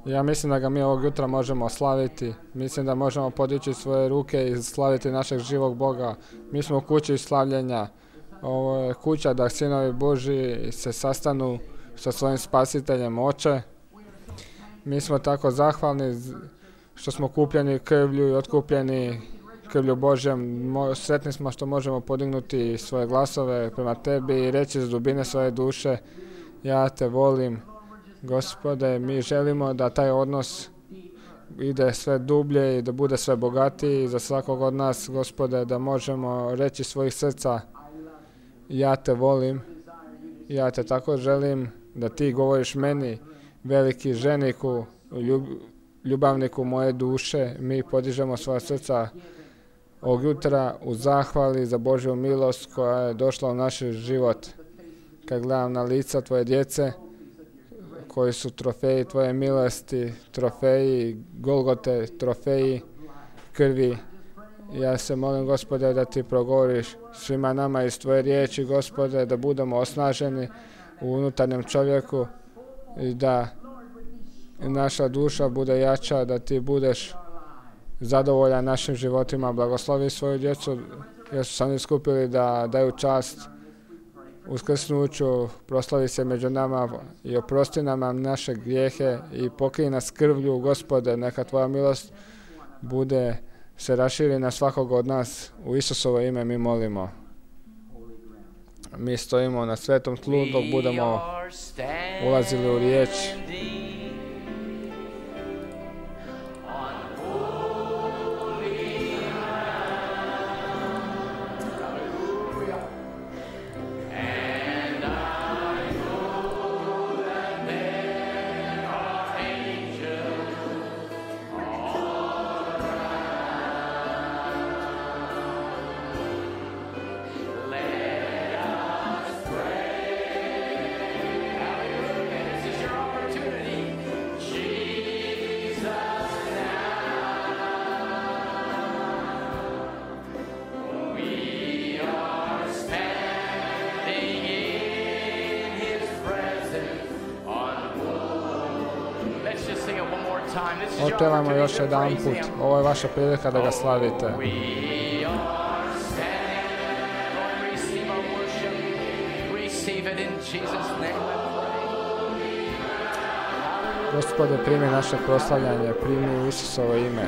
Ja mislim da ga mi ovog jutra možemo slaviti. Mislim da možemo podići svoje ruke i slaviti našeg živog Boga. Mi smo u kući slavljenja. Ovo je kuća da sinovi Božji se sastanu sa svojim spasiteljem Oče. Mi smo tako zahvalni što smo kupljeni krvlju i otkupljeni krvlju Božjom. Sretni smo što možemo podignuti svoje glasove prema tebi i reći iz dubine svoje duše: ja te volim, Gospode. Mi želimo da taj odnos ide sve dublje i da bude sve bogatiji za svakog od nas, Gospode, da možemo reći svojih srca: ja te volim, ja te tako želim, da ti govoriš meni, veliki ženiku, ljubavniku moje duše. Mi podižemo svoja srca ovog jutra u zahvali za Božju milost koja je došla u naš život. Kad gledam na lica tvoje djece, koji su trofeji tvoje milosti, trofeji Golgote, trofeji krvi, ja se molim, Gospode, da ti progovoriš svima nama iz tvoje riječi, Gospode, da budemo osnaženi u unutarnjem čovjeku i da naša duša bude jača, da ti budeš zadovoljan našim životima. Blagoslovi svoju djecu jer su se oni skupili da daju čast uskrsnuću. Proslavi se među nama i oprosti nam naše grijehe i pokrij nas krvlju, Gospode. Neka tvoja milost bude se raširi na svakog od nas. U Isusovo ime mi molimo. Mi stojimo na svetom tlu dok budemo ulazili u riječ. Otpevajmo još jedan put. Ovo je vaša prilika da ga slavite. Gospode, primi naše proslavljanje, primi Isusovo ime.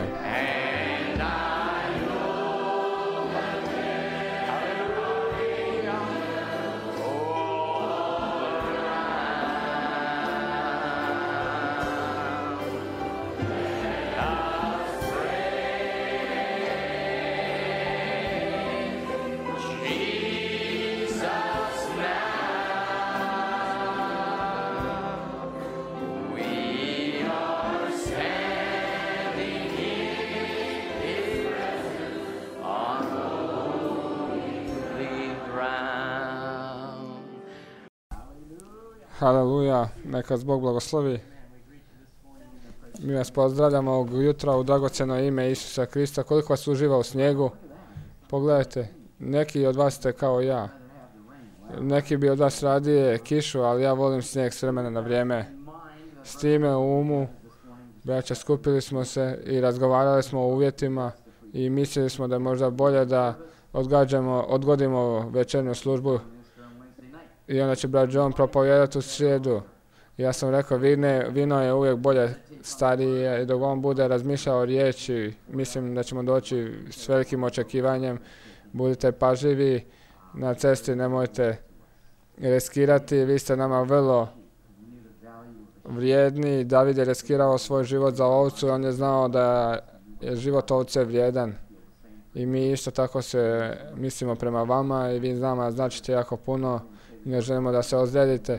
Haleluja, neka vas Bog blagoslovi. Mi vas pozdravljamo ovog jutra u dragocjeno ime Isusa Krista. Koliko vas uživa u snijegu? Pogledajte, neki od vas ste kao ja. Neki bi od vas radije kišu, ali ja volim snijeg s vremena na vrijeme. S time u umu, braća, skupili smo se i razgovarali smo o uvjetima i mislili smo da je možda bolje da odgodimo večernju službu. I onda će brat John propovijedati u srijedu. Ja sam rekao, vino je uvijek bolje starije i dok on bude razmišljao o riječi, mislim da ćemo doći s velikim očekivanjem. Budite pažljivi na cesti, nemojte riskirati, vi ste nama vrlo vrijedni. David je riskirao svoj život za ovcu, on je znao da je život ovce vrijedan. I mi isto tako se mislimo prema vama i vi znamo značite jako puno. Ne želimo da se ozlijedite.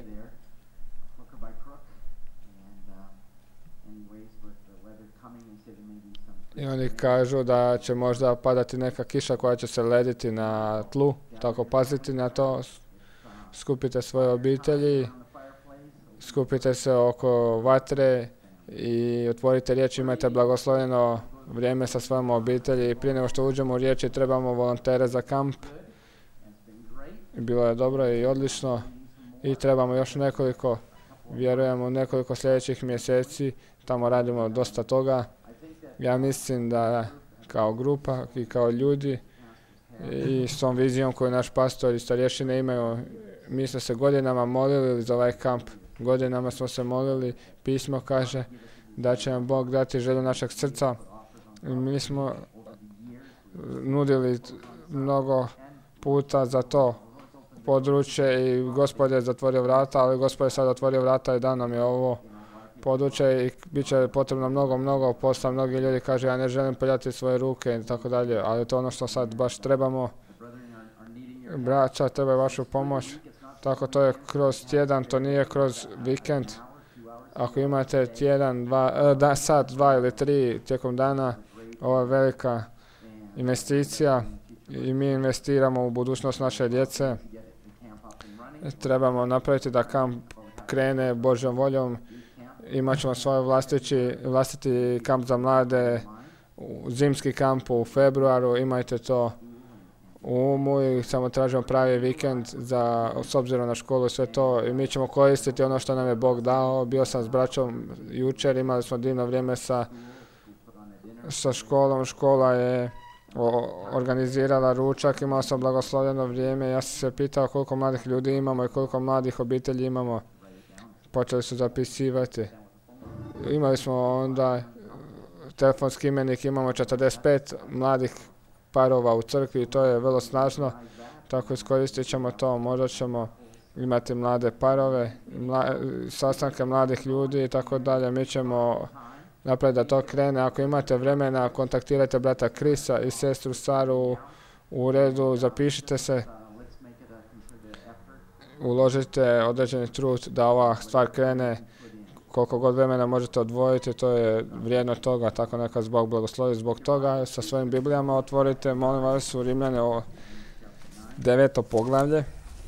I oni kažu da će možda padati neka kiša koja će se lediti na tlu. Tako pazite na to. Skupite svoje obitelji. Skupite se oko vatre i otvorite riječ. Imajte blagoslovljeno vrijeme sa svojom obitelji. I prije nego što uđemo u riječi trebamo volontere za kamp. Bilo je dobro i odlično i trebamo još nekoliko Vjerujemo u nekoliko sljedećih mjeseci, tamo radimo dosta toga. Ja mislim da kao grupa i kao ljudi i s tom vizijom koju naš pastor i starješine imaju, mi smo se godinama molili za ovaj kamp. Godinama smo se molili, pismo kaže da će nam Bog dati želju našeg srca. Mi smo nudili mnogo puta za to područje i Gospod je zatvorio vrata, ali Gospod je sad otvorio vrata i dao nam je ovo područje i bit će potrebno mnogo posla. Mnogi ljudi kažu ja ne želim peljati svoje ruke i tako dalje, ali to je ono što sad baš trebamo. Braća, treba vašu pomoć. Tako to je kroz tjedan, to nije kroz vikend. Ako imate tjedan, sat, 2 ili 3 tijekom dana, ovo je velika investicija i mi investiramo u budućnost naše djece. Trebamo napraviti da kamp krene Božjom voljom. Imat ćemo svoj vlastiti kamp za mlade, zimski kamp u februaru, imajte to u umu i samo tražimo pravi vikend s obzirom na školu i sve to. I mi ćemo koristiti ono što nam je Bog dao. Bio sam s braćom jučer, imali smo divno vrijeme sa školom. Škola je organizirala ručak, imao sam blagoslovljeno vrijeme. Ja sam se pitao koliko mladih ljudi imamo i koliko mladih obitelji imamo. Počeli su zapisivati. Imali smo onda telefonski imenik, imamo 45 mladih parova u crkvi i to je vrlo snažno. Tako iskoristit ćemo to, možda ćemo imati mlade parove, sastanke mladih ljudi i tako dalje. Mi ćemo napraviti da to krene. Ako imate vremena, kontaktirajte brata Krisa i sestru Saru u redu, zapišite se. Uložite određeni trud da ova stvar krene. Koliko god vremena možete odvojiti, to je vrijedno toga, tako neka Bog blagoslovi zbog toga. Sa svojim Biblijama otvorite, molim vas, u Rimljane 9. poglavlje.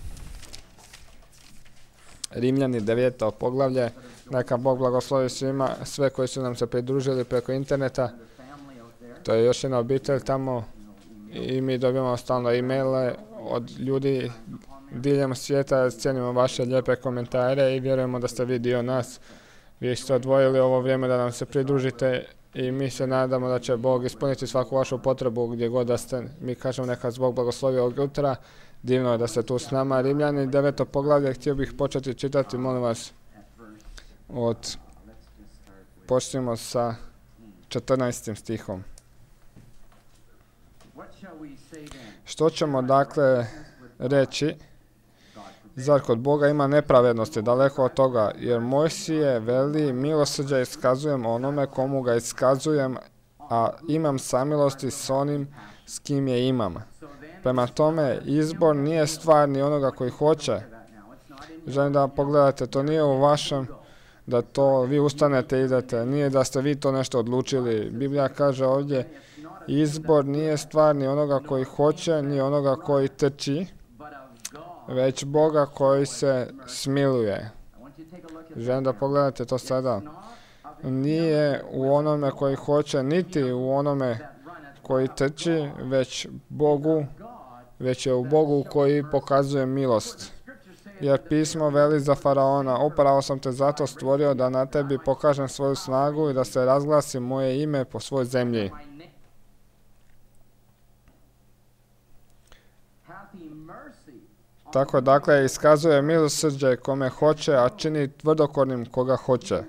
Rimljani 9. poglavlje. Neka Bog blagoslovi svima, sve koji su nam se pridružili preko interneta. To je još jedna obitelj tamo i mi dobijamo stalno e-maile od ljudi diljem svijeta. Cijenimo vaše lijepe komentare i vjerujemo da ste vi dio nas. Vi ste odvojili ovo vrijeme da nam se pridružite i mi se nadamo da će Bog ispuniti svaku vašu potrebu gdje god da ste. Mi kažemo neka Bog blagoslovi ovog jutra. Divno je da ste tu s nama. Rimljani 9. poglavlje, htio bih početi čitati, molim vas, počnimo sa 14. stihom. Što ćemo dakle reći? Zar kod Boga ima nepravednosti? Daleko od toga, jer Mojsije veli milosrđe iskazujem onome komu ga iskazujem, a imam samilosti s onim s kim je imam. Prema tome, izbor nije stvar ni onoga koji hoće. Želim da pogledate, to nije u vašem, da to vi ustanete i idete. Nije da ste vi to nešto odlučili. Biblija kaže ovdje, izbor nije stvar ni onoga koji hoće, ni onoga koji trči, već Boga koji se smiluje. Želim da pogledate to sada. Nije u onome koji hoće, niti u onome koji trči, već je u Bogu koji pokazuje milost. Jer pismo veli za faraona, upravo sam te zato stvorio da na tebi pokažem svoju snagu i da se razglasi moje ime po svoj zemlji. Tako dakle iskazuje milosrđe kome hoće, a čini tvrdokornim koga hoće.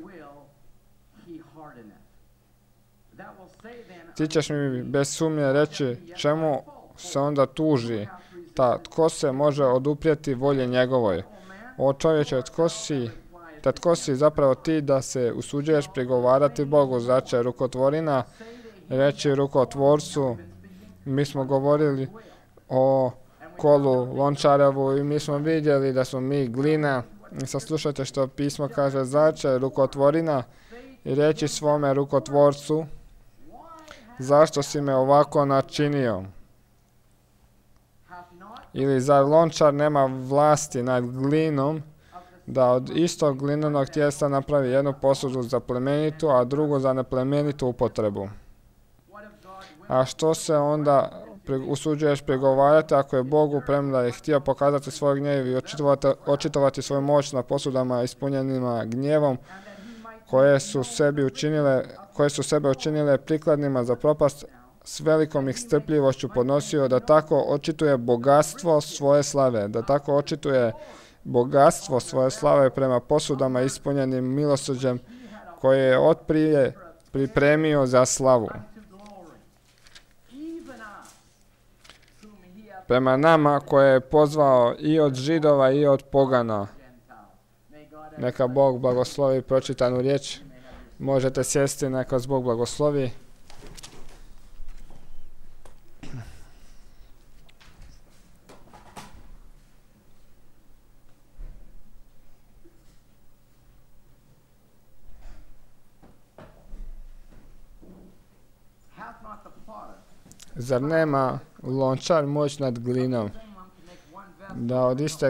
Ti ćeš mi bez sumnje reći čemu se onda tuži, tko se može oduprijeti volje njegovoj. O čovječe, tko si zapravo ti da se usuđuješ prigovarati Bogu? Zar će rukotvorina reći rukotvorcu? Mi smo govorili o kolu Lončarevu i mi smo vidjeli da smo mi glina. I sad slušajte što pismo kaže, zar će rukotvorina reći svome rukotvorcu, zašto si me ovako načinio? Ili zar Lončar nema vlasti nad glinom da od istog glinanog tijesta napravi jednu posudu za plemenitu, a drugu za neplemenitu upotrebu? A što se onda usuđuješ prigovarati ako je Bogu premda je htio pokazati svoj gnjev i očitovati svoju moć na posudama ispunjenima gnjevom koje su sebe učinile prikladnima za propast, s velikom ih strpljivošću podnosio, da tako očituje bogatstvo svoje slave prema posudama ispunjenim milosrđem koje je otprije pripremio za slavu. Prema nama koje je pozvao i od Židova i od pogana. Neka Bog blagoslovi pročitanu riječ. Možete sjesti, neka vas Bog blagoslovi. Zar nema lončar moć nad glinom, da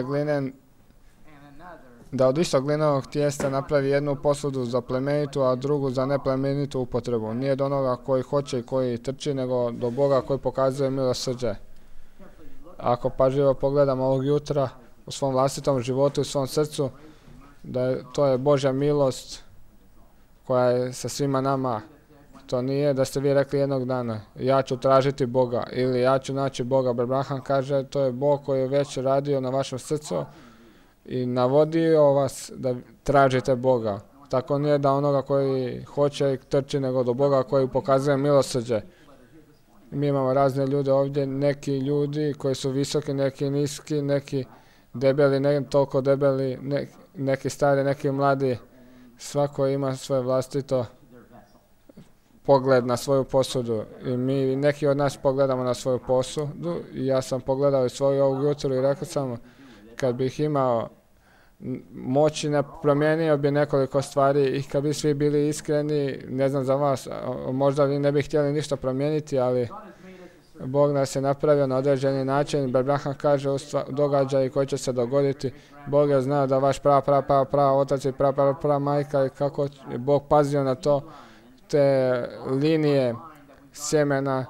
od istog glinovog tijesta napravi jednu posudu za plemenitu, a drugu za neplemenitu upotrebu? Nije do onoga koji hoće i koji trči, nego do Boga koji pokazuje milosrđe. Ako pažljivo pogledamo ovog jutra u svom vlastitom životu, u svom srcu, to je Božja milost koja je sa svima nama. To nije da ste vi rekli jednog dana, ja ću tražiti Boga ili ja ću naći Boga. Abraham kaže, to je Bog koji je već radio na vašem srcu i navodio vas da tražite Boga. Tako nije da onoga koji hoće i trči, nego do Boga koji pokazuje milosrđe. Mi imamo razne ljude ovdje, neki ljudi koji su visoki, neki niski, neki debeli, ne toliko debeli, neki stari, neki mladi. Svako ima svoje vlastito pogled na svoju posudu i mi, neki od nas pogledamo na svoju posudu i ja sam pogledao i svoju ovog jutru i rekao sam, kad bih imao moći, ne promijenio bi nekoliko stvari i kad bi svi bili iskreni, ne znam za vas, možda vi ne bi htjeli ništa promijeniti, ali Bog nas je napravio na određeni način. Abraham kaže događaji koji će se dogoditi. Bog je znao da vaš prav otac i prav majka i kako je Bog pazio na to, te linije sjemena,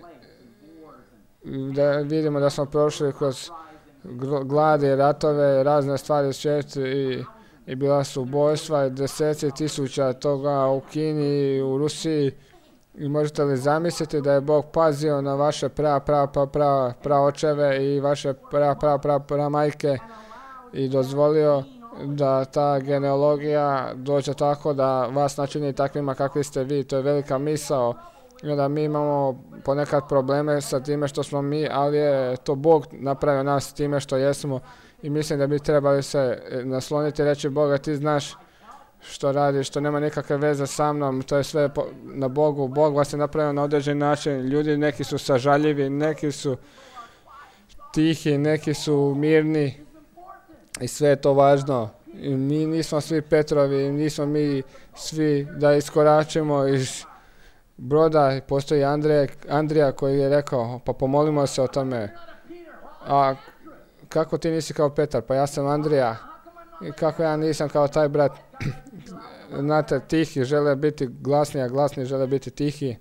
da vidimo da smo prošli kroz gladi, ratove, razne stvari u svijetu i bila su ubojstva i deseci tisuća toga u Kini i u Rusiji. I možete li zamisliti da je Bog pazio na vaše praočeve i vaše pramajke i dozvolio da ta genealogija dođe tako da vas načini takvima kakvi ste vi? To je velika misao. I onda mi imamo ponekad probleme sa time što smo mi, ali je to Bog napravio nas time što jesmo. I mislim da bi trebali se nasloniti i reći, Boga, ti znaš što radiš, što nema nikakve veze sa mnom, to je sve na Bogu. Bog vas je napravio na određen način. Ljudi, neki su sažaljivi, neki su tihi, neki su mirni i sve je to važno. I mi nismo svi Petrovi, nismo mi svi da iskoračimo iz broda. Postoji Andrija koji je rekao, pa pomolimo se o tome. A kako ti nisi kao Petar? Pa ja sam Andrija. I kako ja nisam kao taj brat? Znate, tihi žele biti glasni, a glasni žele biti tihi.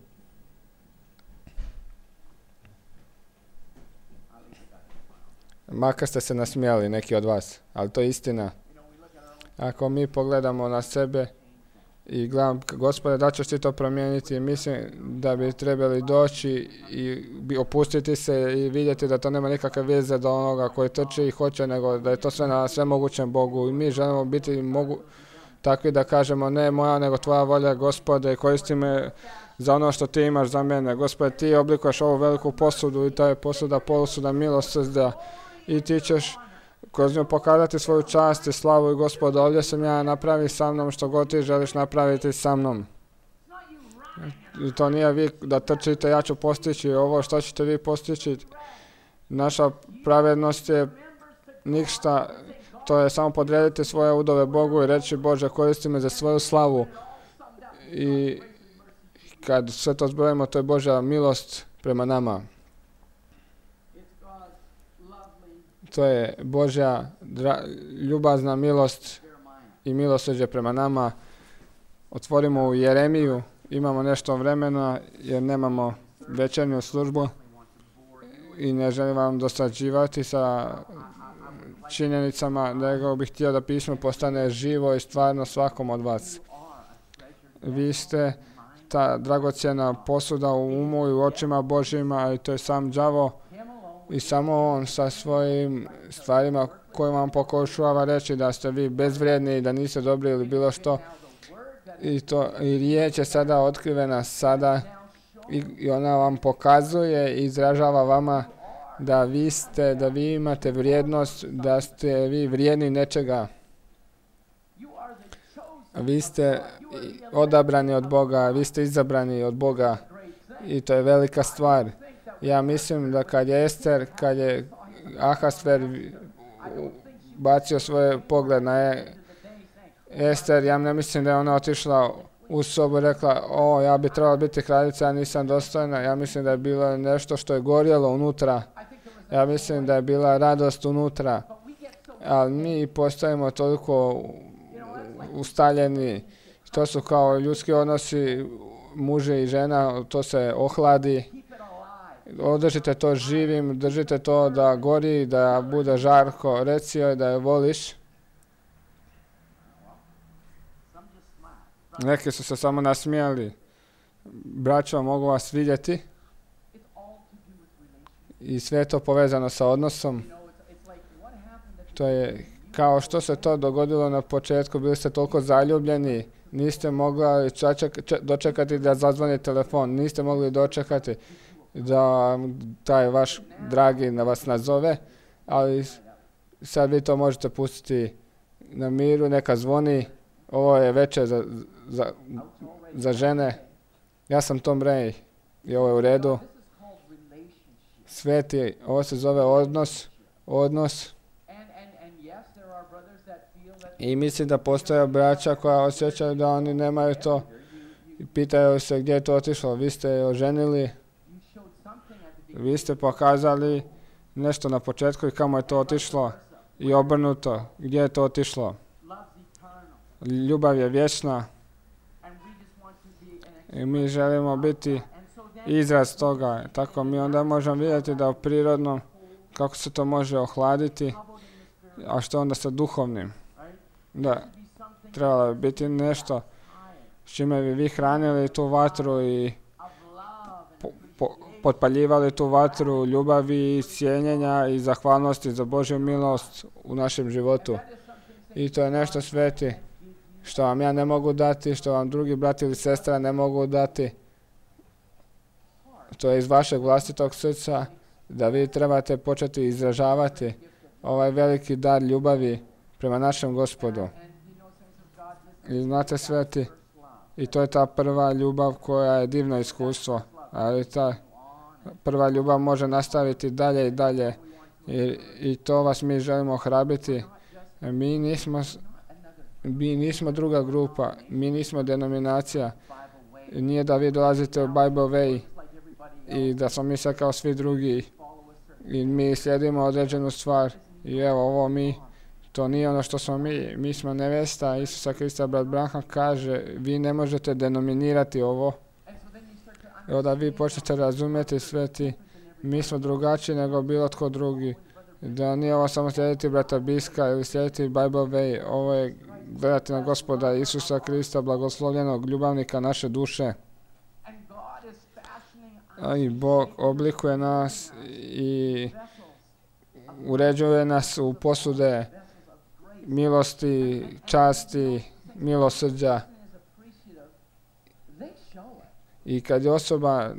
Makar ste se nasmijali neki od vas, ali to je istina. Ako mi pogledamo na sebe i gledam, Gospode, da ćeš ti to promijeniti, mislim da bi trebali doći i opustiti se i vidjeti da to nema nikakve veze do onoga koji trči i hoće, nego da je to sve na svemogućem Bogu. I mi želimo biti takvi da kažemo, ne moja, nego tvoja volja, Gospode, koristi me za ono što ti imaš za mene. Gospode, ti oblikuješ ovu veliku posudu i to je posuda milosrđa i ti ćeš kroz nju pokazati svoju čast i slavu. I Gospode, ovdje sam ja, napravi sa mnom što god ti želiš napraviti sa mnom. I to nije vi da trčite, ja ću postići ovo, što ćete vi postići. Naša pravednost je ništa, to je samo podrediti svoje udove Bogu i reći, Bože, koristi me za svoju slavu. I kad sve to zbrojimo, to je Božja milost prema nama. To je Božja ljubazna milost i milosrđe prema nama. Otvorimo u Jeremiju, imamo nešto vremena jer nemamo večernju službu. i ne želim vam dosađivati sa činjenicama, nego bih htio da pismo postane živo i stvarno svakom od vas. Vi ste ta dragocjena posuda u umu i u očima Božjima, i to je sam đavo i samo on sa svojim stvarima koje vam pokušava reći da ste vi bezvrijedni i da niste dobri ili bilo što. I riječ je sada otkrivena sada i ona vam pokazuje i izražava vama da vi imate vrijednost, da ste vi vrijedni nečega. Vi ste odabrani od Boga, vi ste izabrani od Boga i to je velika stvar. Ja mislim da kad je Ahasver bacio svoj pogled na Ester, ja ne mislim da je ona otišla u sobu i rekla, ja bi trebala biti kraljica, ja nisam dostojna. Ja mislim da je bilo nešto što je gorjelo unutra. Ja mislim da je bila radost unutra. Ali mi postajemo toliko ustaljeni. To su kao ljudski odnosi muže i žena, to se ohladi. Održite to živim, držite to da gori, da bude žarko. Reci joj da je voliš. Neki su se samo nasmijali. Braćo, mogu vas vidjeti. I sve je to povezano sa odnosom. To je kao što se to dogodilo na početku. Bili ste toliko zaljubljeni. Niste mogli dočekati da zazvoni telefon. Niste mogli dočekati da taj vaš dragi na vas nazove. Ali sad vi to možete pustiti na miru. Neka zvoni. Ovo je večer za žene. Ja sam Tom Ray i ovo je u redu. Sveti, ovo se zove odnos. I mislim da postoje braća koja osjećaju da oni nemaju to. I pitaju se gdje je to otišlo. Vi ste oženili. Vi ste pokazali nešto na početku i kamo je to otišlo. I obrnuto. Gdje je to otišlo? Ljubav je vječna. I mi želimo biti izraz toga. Tako mi onda možemo vidjeti da u prirodnom kako se to može ohladiti, a što onda sa duhovnim. Da, trebalo bi biti nešto s čime bi vi hranili tu vatru i potpaljivali tu vatru ljubavi i cijenjenja i zahvalnosti za Božju milost u našem životu. I to je nešto sveti što vam ja ne mogu dati, što vam drugi brat ili sestra ne mogu dati. To je iz vašeg vlastitog srca da vi trebate početi izražavati ovaj veliki dar ljubavi prema našem Gospodu. I znate sveti, i to je ta prva ljubav koja je divno iskustvo, ali ta prva ljubav može nastaviti dalje i dalje i to vas mi želimo ohrabriti. Mi nismo druga grupa, mi nismo denominacija. Nije da vi dolazite u Bible Way i da smo mi sad kao svi drugi i mi slijedimo određenu stvar i evo ovo to nije ono što smo mi. Mi smo nevesta Isusa Krista. Brat Branham kaže, vi ne možete denominirati ovo. I onda vi počnete razumjeti sveti, mi smo drugačiji nego bilo tko drugi. Da nije ovo samo slijediti brata Biska ili slijediti Bible Way. Ovo je gledati na Gospoda Isusa Krista, blagoslovljenog ljubavnika naše duše. I Bog oblikuje nas i uređuje nas u posude milosti, časti, milosrđa. I kad je osoba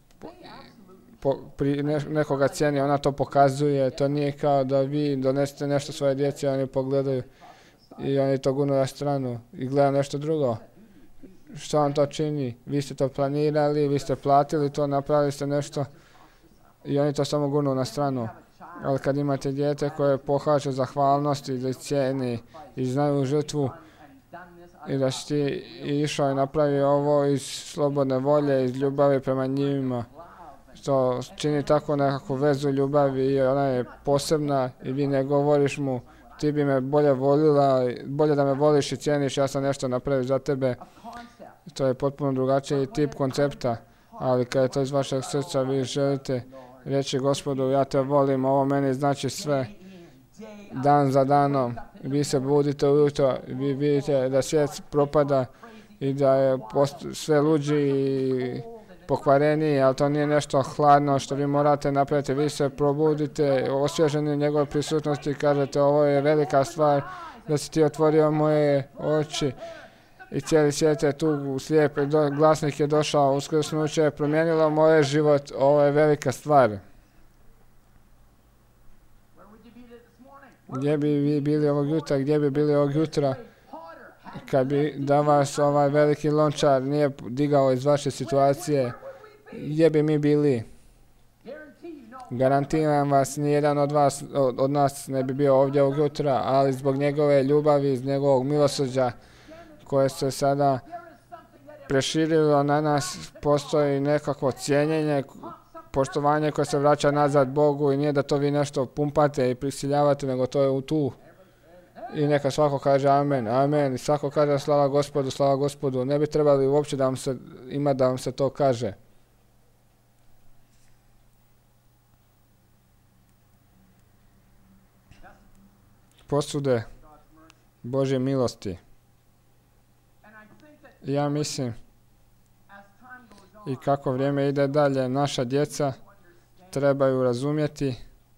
nekoga cijeni, ona to pokazuje. To nije kao da vi donesete nešto svoje djeci, oni pogledaju i oni to gunu na stranu i gleda nešto drugo. Što vam to čini? Vi ste to planirali, vi ste platili to, napravili ste nešto i oni to samo gunu na stranu. Ali kad imate dijete koje pohađa zahvalnost ili cijeni i znaju žrtvu i da si ti išao i napravio ovo iz slobodne volje, iz ljubavi prema njima, što čini tako nekakvu vezu ljubavi i ona je posebna i vi ne govoriš mu ti bi me bolje volila, bolje da me voliš i cijeniš, ja sam nešto napravio za tebe. To je potpuno drugačiji tip koncepta, ali kad je to iz vašeg srca, vi želite reći Gospodu, ja te volim, ovo meni znači sve. Dan za danom, vi se budite ujutro, vi vidite da svijet propada i da je sve luđi i pokvareniji, ali to nije nešto hladno što vi morate napraviti. Vi se probudite, osvježeni u njegovoj prisutnosti, kažete ovo je velika stvar, da si ti otvorio moje oči i cijeli svijet je tu slijep, glasnik je došao, uskrsnuće je promijenilo moj život, ovo je velika stvar. Gdje bi vi bili ovog jutra, gdje bi bili ovog jutra kad bi da vas ovaj veliki lončar nije digao iz vaše situacije, gdje bi mi bili? Garantiram vas, nijedan od nas ne bi bio ovdje ovog jutra, ali zbog njegove ljubavi, iz njegovog milosrđa koje se sada preširilo na nas, postoji nekakvo cijenjenje, poštovanje koje se vraća nazad Bogu i nije da to vi nešto pumpate i prisiljavate, nego to je tu. I neka svako kaže amen, amen. I svako kaže slava Gospodu, slava Gospodu. Ne bi trebali uopće da vam se to kaže. Posude Božje milosti. Ja mislim i kako vrijeme ide dalje, naša djeca trebaju razumjeti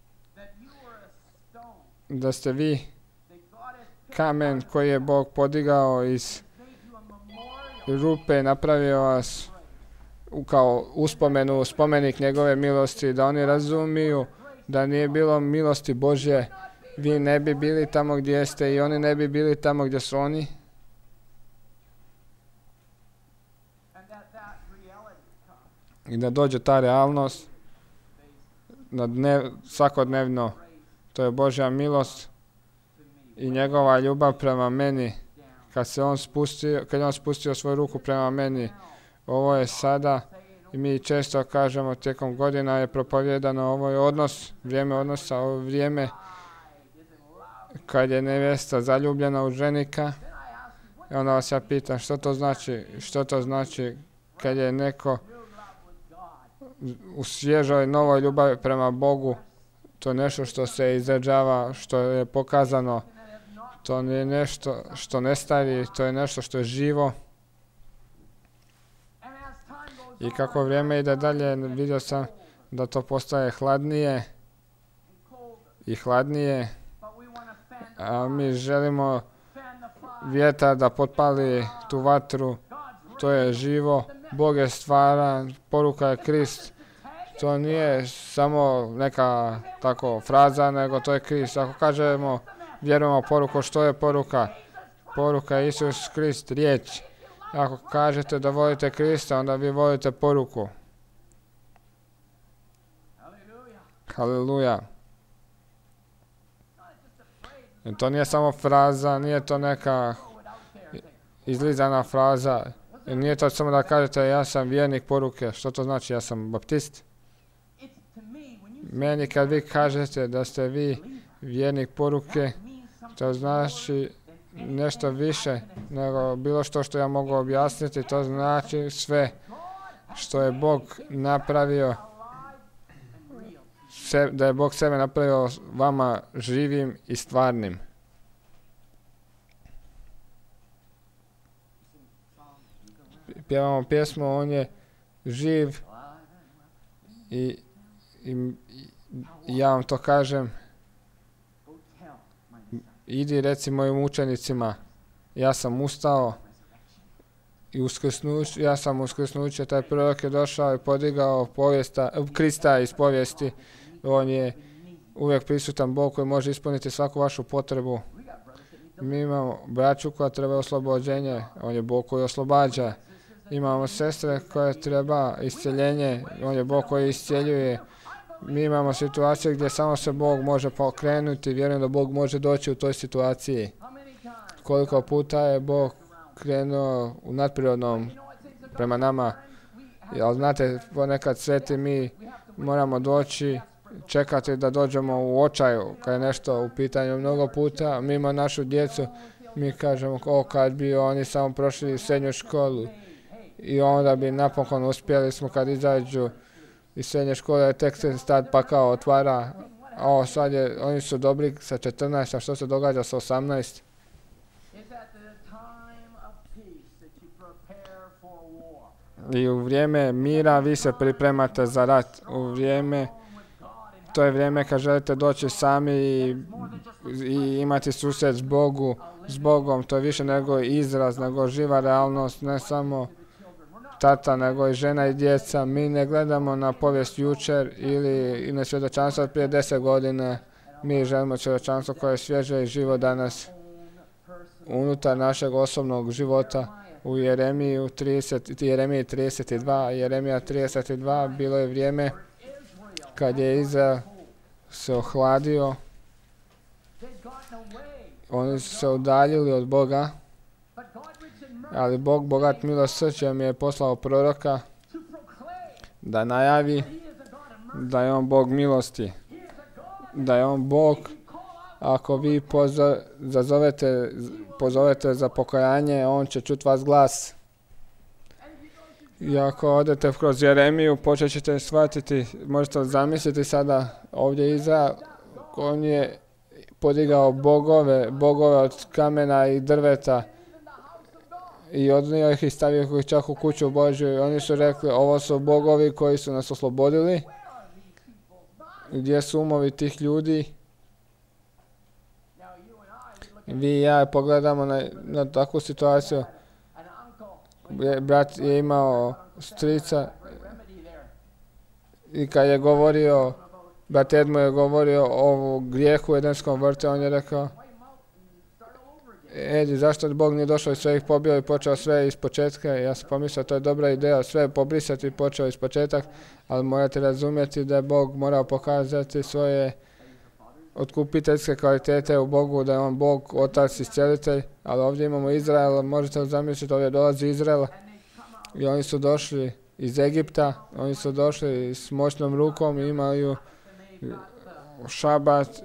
da ste vi kamen koji je Bog podigao iz rupe, napravio vas kao uspomenu, spomenik njegove milosti, da oni razumiju da nije bilo milosti Božje, vi ne bi bili tamo gdje ste i oni ne bi bili tamo gdje su oni. I da dođe ta realnost svakodnevno. To je Božja milost i njegova ljubav prema meni. Kad je on spustio svoju ruku prema meni, ovo je sada, i mi često kažemo tijekom godina je propovjedano, ovo je odnos, vrijeme odnosa, ovo vrijeme kad je nevjesta zaljubljena u ženika. I onda vas ja pitam što to znači kad je neko u svježoj novoj ljubavi prema Bogu. To je nešto što se izražava, što je pokazano. To nije nešto što ne stari, to je nešto što je živo. I kako vrijeme ide dalje, vidio sam da to postaje hladnije i hladnije. A mi želimo vjetar da potpali tu vatru. To je živo. Bog je stvaran, poruka je Krist. To nije samo neka tako fraza, nego to je Krist. Ako kažemo, vjerujemo poruku, što je poruka? Poruka je Isus Krist, riječ. Ako kažete da volite Krista, onda vi volite poruku. Haleluja. To nije samo fraza, nije to neka izlizana fraza. Nije to samo da kažete ja sam vjernik poruke. Što to znači? Ja sam baptist. Meni kad vi kažete da ste vi vjernik poruke, to znači nešto više nego bilo što ja mogu objasniti. To znači sve što je Bog napravio, da je Bog sebe napravio vama živim i stvarnim. Pjevamo pjesmu, on je živ i ja vam to kažem. Idi reci mojim učenicima, ja sam ustao i ja sam uskrsnuće. Taj prorok je došao i podigao Krista iz povijesti. On je uvijek prisutan Bog koji može ispuniti svaku vašu potrebu. Mi imamo braću koja treba oslobođenje, on je Bog koji oslobađa. Imamo sestre koje treba isceljenje, on je Bog koji isceljuje. Mi imamo situacije gdje samo se Bog može pokrenuti, vjerujem da Bog može doći u toj situaciji. Koliko puta je Bog krenuo u nadprirodnom prema nama, ali znate, ponekad sveti mi moramo doći, čekati da dođemo u očaju kad je nešto u pitanju. Mnogo puta mi imamo našu djecu, mi kažemo kad bi oni samo prošli srednju školu i onda bi napokon uspjeli smo kad izađu iz srednje škole, tek se tad pakao otvara. O, sad oni su dobri sa 14, a što se događa sa 18? I u vrijeme mira vi se pripremate za rat. To je vrijeme kad želite doći sami i imati susret s Bogom. To je više nego izraz, nego živa realnost, ne samo tata, nego i žena i djeca. Mi ne gledamo na povijest jučer ili na svjedočanstvo prije 10 godina. Mi želimo svjedočanstvo koje je svježe i živo danas unutar našeg osobnog života. U Jeremiji 32 bilo je vrijeme kad je Izrael se ohladio. Oni su se udaljili od Boga, ali Bog, bogat milosrđem, je poslao proroka da najavi da je on Bog milosti, da je on Bog. Ako vi pozovete za pokajanje, on će čuti vas glas. I ako odete kroz Jeremiju, počet ćete shvatiti, možete zamisliti sada ovdje Izrael, on je podigao bogove od kamena i drveta i odnio ih i stavio ih čak u kuću Božju. I oni su rekli, ovo su bogovi koji su nas oslobodili. Gdje su umovi tih ljudi? Vi i ja pogledamo na takvu situaciju. Brat je imao strica i kad je govorio, brat Ed mu je govorio o grijehu u Edenskom vrtu, on je rekao, Edi, zašto Bog nije došao i sve ih pobio i počeo sve iz početka? Ja sam pomislio, to je dobra ideja, sve pobrisati i počeo iz početak, ali morate razumjeti da je Bog morao pokazati svoje otkupiteljske kvalitete u Bogu, da je on Bog, Otac, Iscijelitelj, ali ovdje imamo Izrael, možete zamisliti, ovdje dolazi Izrael i oni su došli iz Egipta, oni su došli s moćnom rukom, imaju šabat,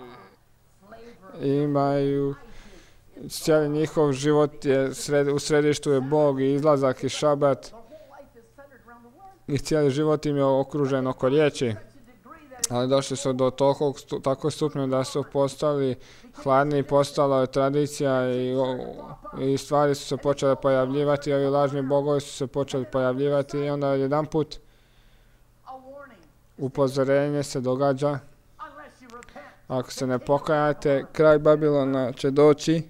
imaju cijeli njihov život je u središtu je Bog i izlazak i šabat i cijeli život im je okružen oko riječi. Ali došli su do takvog stupnja da su postali hladni, postala je tradicija i stvari su se počele pojavljivati, ovi lažni bogovi su se počeli pojavljivati i onda jedanput upozorenje se događa. Ako se ne pokajate, kraj Babilona će doći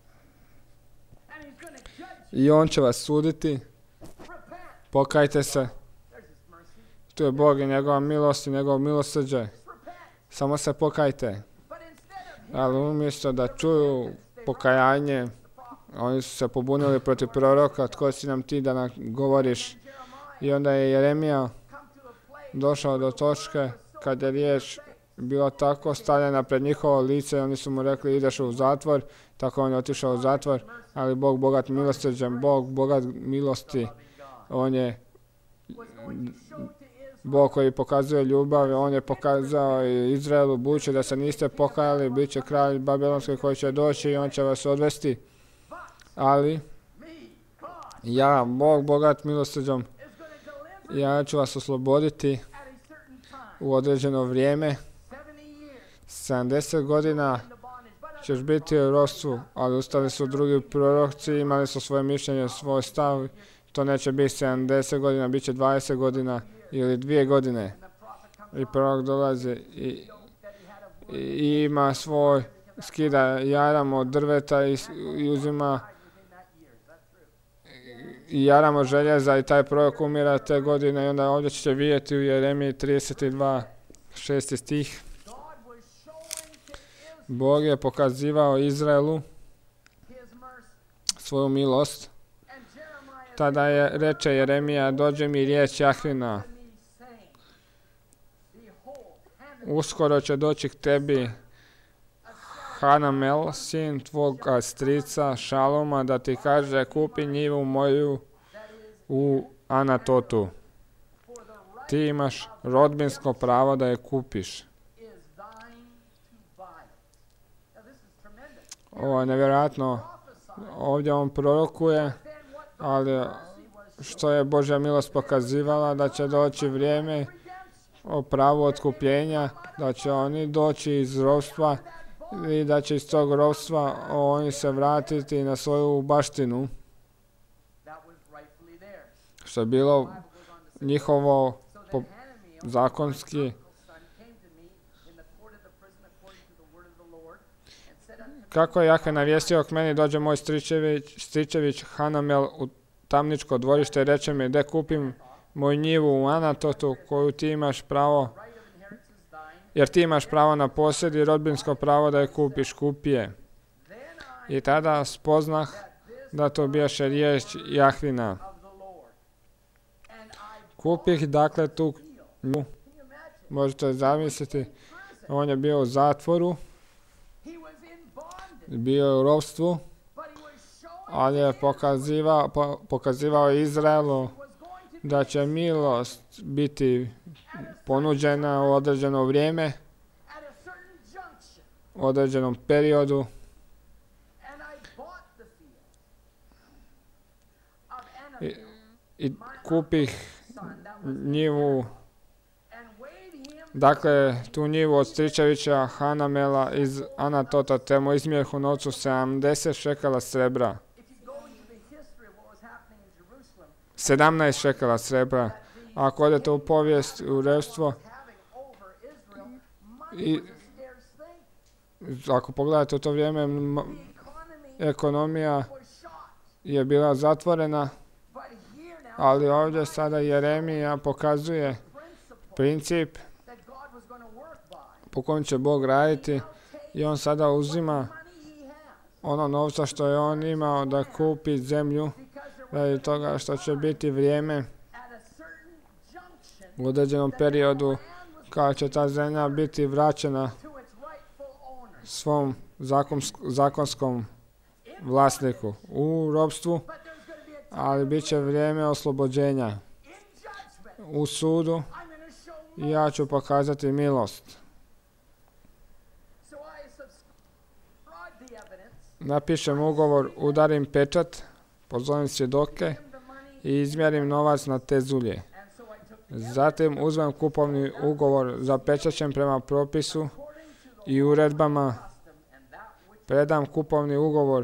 i on će vas suditi. Pokajte se. Tu je Bog i njegova milost i njegov milosrđe. Samo se pokajte. Ali umjesto da čuju pokajanje, oni su se pobunili protiv proroka, tko si nam ti da nam govoriš. I onda je Jeremija došao do točke kad je riječ bila tako stavljena pred njihovo lice, oni su mu rekli ideš u zatvor, tako on je otišao u zatvor, ali Bog bogat milosrđem, Bog bogat milosti, on je Bog koji pokazuje ljubav, on je pokazao i Izraelu, budući da se niste pokajali, bit će kralj babilonski koji će doći i on će vas odvesti. Ali ja, Bog bogat milosrđom, ja ću vas osloboditi u određeno vrijeme. 70 godina ćeš biti u ropstvu, ali ustali su drugi proroci, imali su svoje mišljenje, svoj stav. To neće biti 70 godina, bit će 20 godina ili 2 godine. I prorok dolazi i ima svoj, skida jaram od drveta i uzima i jaram od željeza i taj prorok umira te godine i onda ovdje ćete vidjeti u Jeremiji 32, 6 stih. Bog je pokazivao Izraelu svoju milost. Tada reče Jeremija, dođe mi riječ Jahvina. Uskoro će doći k tebi Hanamel, sin tvog strica Šaloma, da ti kaže kupi njivu moju u Anatotu. Ti imaš rodbinsko pravo da je kupiš. Ovo je nevjerojatno. Ovdje on prorokuje, ali što je Božja milost pokazivala, da će doći vrijeme o pravu otkupljenja, da će oni doći iz ropstva i da će iz tog ropstva oni se vratiti na svoju baštinu, što je bilo njihovo zakonski. Kako je Jahve navijestio k meni dođe moj stričević Hanamel u tamničko dvorište i reče mi, gdje kupim moju njivu u Anatotu koju ti imaš pravo, jer ti imaš pravo na posjed i rodbinsko pravo da je kupiš, kupi je. I tada spoznah da to bijaše riječ Jahvina. Kupih dakle tu njivu, možete zamisliti, on je bio u zatvoru, bio je u ropstvu, ali je pokazivao Izraelu da će milost biti ponuđena u određeno vrijeme, u određenom periodu. I kupih njivu, dakle tu njivu od stričevića Hanamela iz Anatota, te mu izmjehu novcu 70 šekela srebra. 17 šekela srebra. Ako odete u povijest, u ropstvo, i ako pogledate u to vrijeme, ekonomija je bila zatvorena, ali ovdje sada Jeremija pokazuje princip po kojem će Bog raditi i on sada uzima ono novca što je on imao da kupi zemlju, radi toga što će biti vrijeme u određenom periodu kada će ta zemlja biti vraćena svom zakonskom vlasniku u ropstvu, ali bit će vrijeme oslobođenja. U sudu ja ću pokazati milost. Napišem ugovor, udarim pečat, pozovem svjedoke i izmjerim novac na te zulje. Zatim uzmem kupovni ugovor zapečaćen prema propisu i uredbama, predam kupovni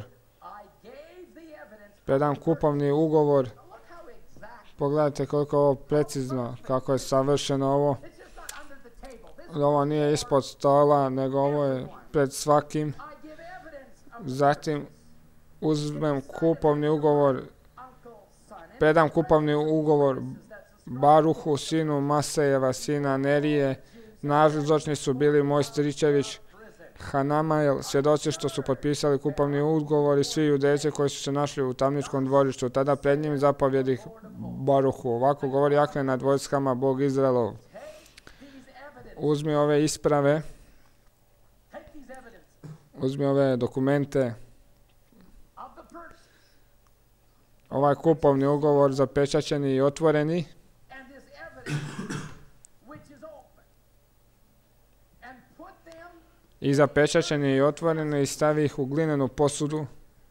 ugovor. Pogledajte koliko je ovo precizno, kako je savršeno ovo. Ovo nije ispod stola, nego ovo je pred svakim. Zatim uzmem kupovni ugovor, predam kupovni ugovor Baruhu, sinu Masejeva, sina Nerije. Nazočni su bili moj stričević Hanamael, svjedoci što su potpisali kupovni ugovor i svi Judejci koji su se našli u tamničkom dvorištu. Tada pred njim zapovjedi Baruhu. Ovako govori Jahve nad vojskama, Bog Izraelov. Uzmi ove isprave, uzmi ove dokumente, ovaj kupovni ugovor zapečaćeni i otvoreni, i zapečaćeni i otvoreni i stavi ih u glinenu posudu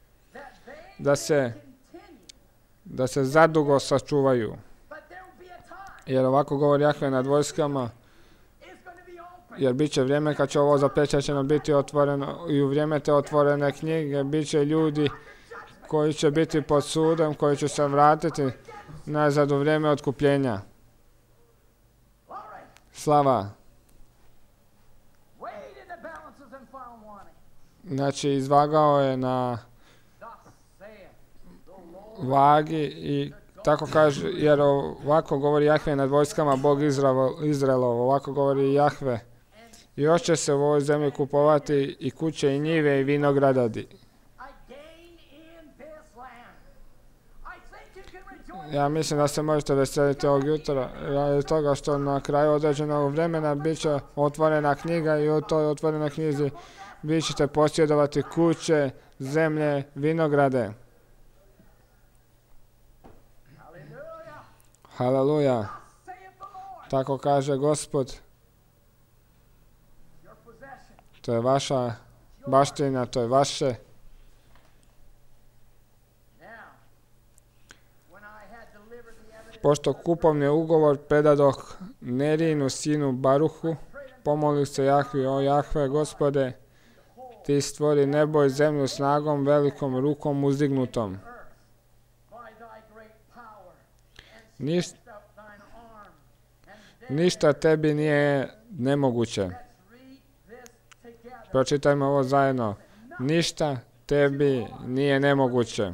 da se zadugo sačuvaju. Jer ovako govori Jahve nad vojskama, jer bit će vrijeme kad će ovo zapečaćeno biti otvoreno i u vrijeme te otvorene knjige bit će ljudi koji će biti pod sudom, koji će se vratiti nazad u vrijeme otkupljenja. Slava. Znači, izvagao je na vagi i tako kaže, jer ovako govori Jahve nad vojskama, Bog Izraelov, ovako govori Jahve. Još će se u ovoj zemlji kupovati i kuće i njive i vinogradadi. Ja mislim da se možete veseliti ovog jutra, radi toga što na kraju određenog vremena bit će otvorena knjiga i u toj otvorenoj knjizi vi ćete posjedovati kuće, zemlje, vinograde. Haleluja. Tako kaže Gospod. To je vaša baština, to je vaše. Pošto kupovni ugovor predadoh Nerinu sinu Baruhu, pomolih se Jahvi, o Jahve, Gospode, ti stvori nebo i zemlju snagom, velikom rukom uzdignutom. Ništa tebi nije nemoguće. Pročitajmo ovo zajedno. Ništa tebi nije nemoguće.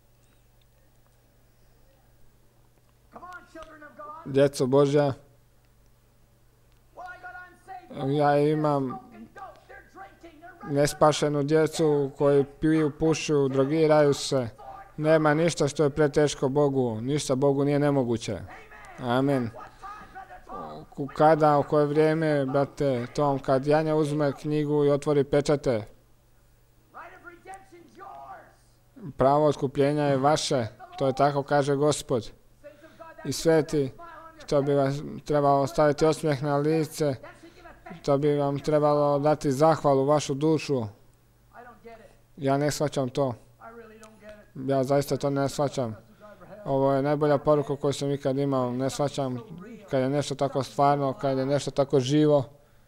Djeco Božja, ja imam nespašenu djecu koji piju, pušu, drogiraju se. Nema ništa što je preteško Bogu. Ništa Bogu nije nemoguće. Amen. Kada, u koje vrijeme, brate Tom, kad Janja uzme knjigu i otvori pečate, pravo otkupljenja je vaše. To je tako kaže Gospod. I sveti, to bi vas trebalo staviti osmijeh na lice, to bi vam trebalo dati zahvalu vašu dušu. Ja ne shvaćam to. Ja zaista to ne shvaćam. Ovo je najbolja poruka koju sam ikad imao. Ne shvaćam kad je nešto tako stvarno, kad je nešto tako živo.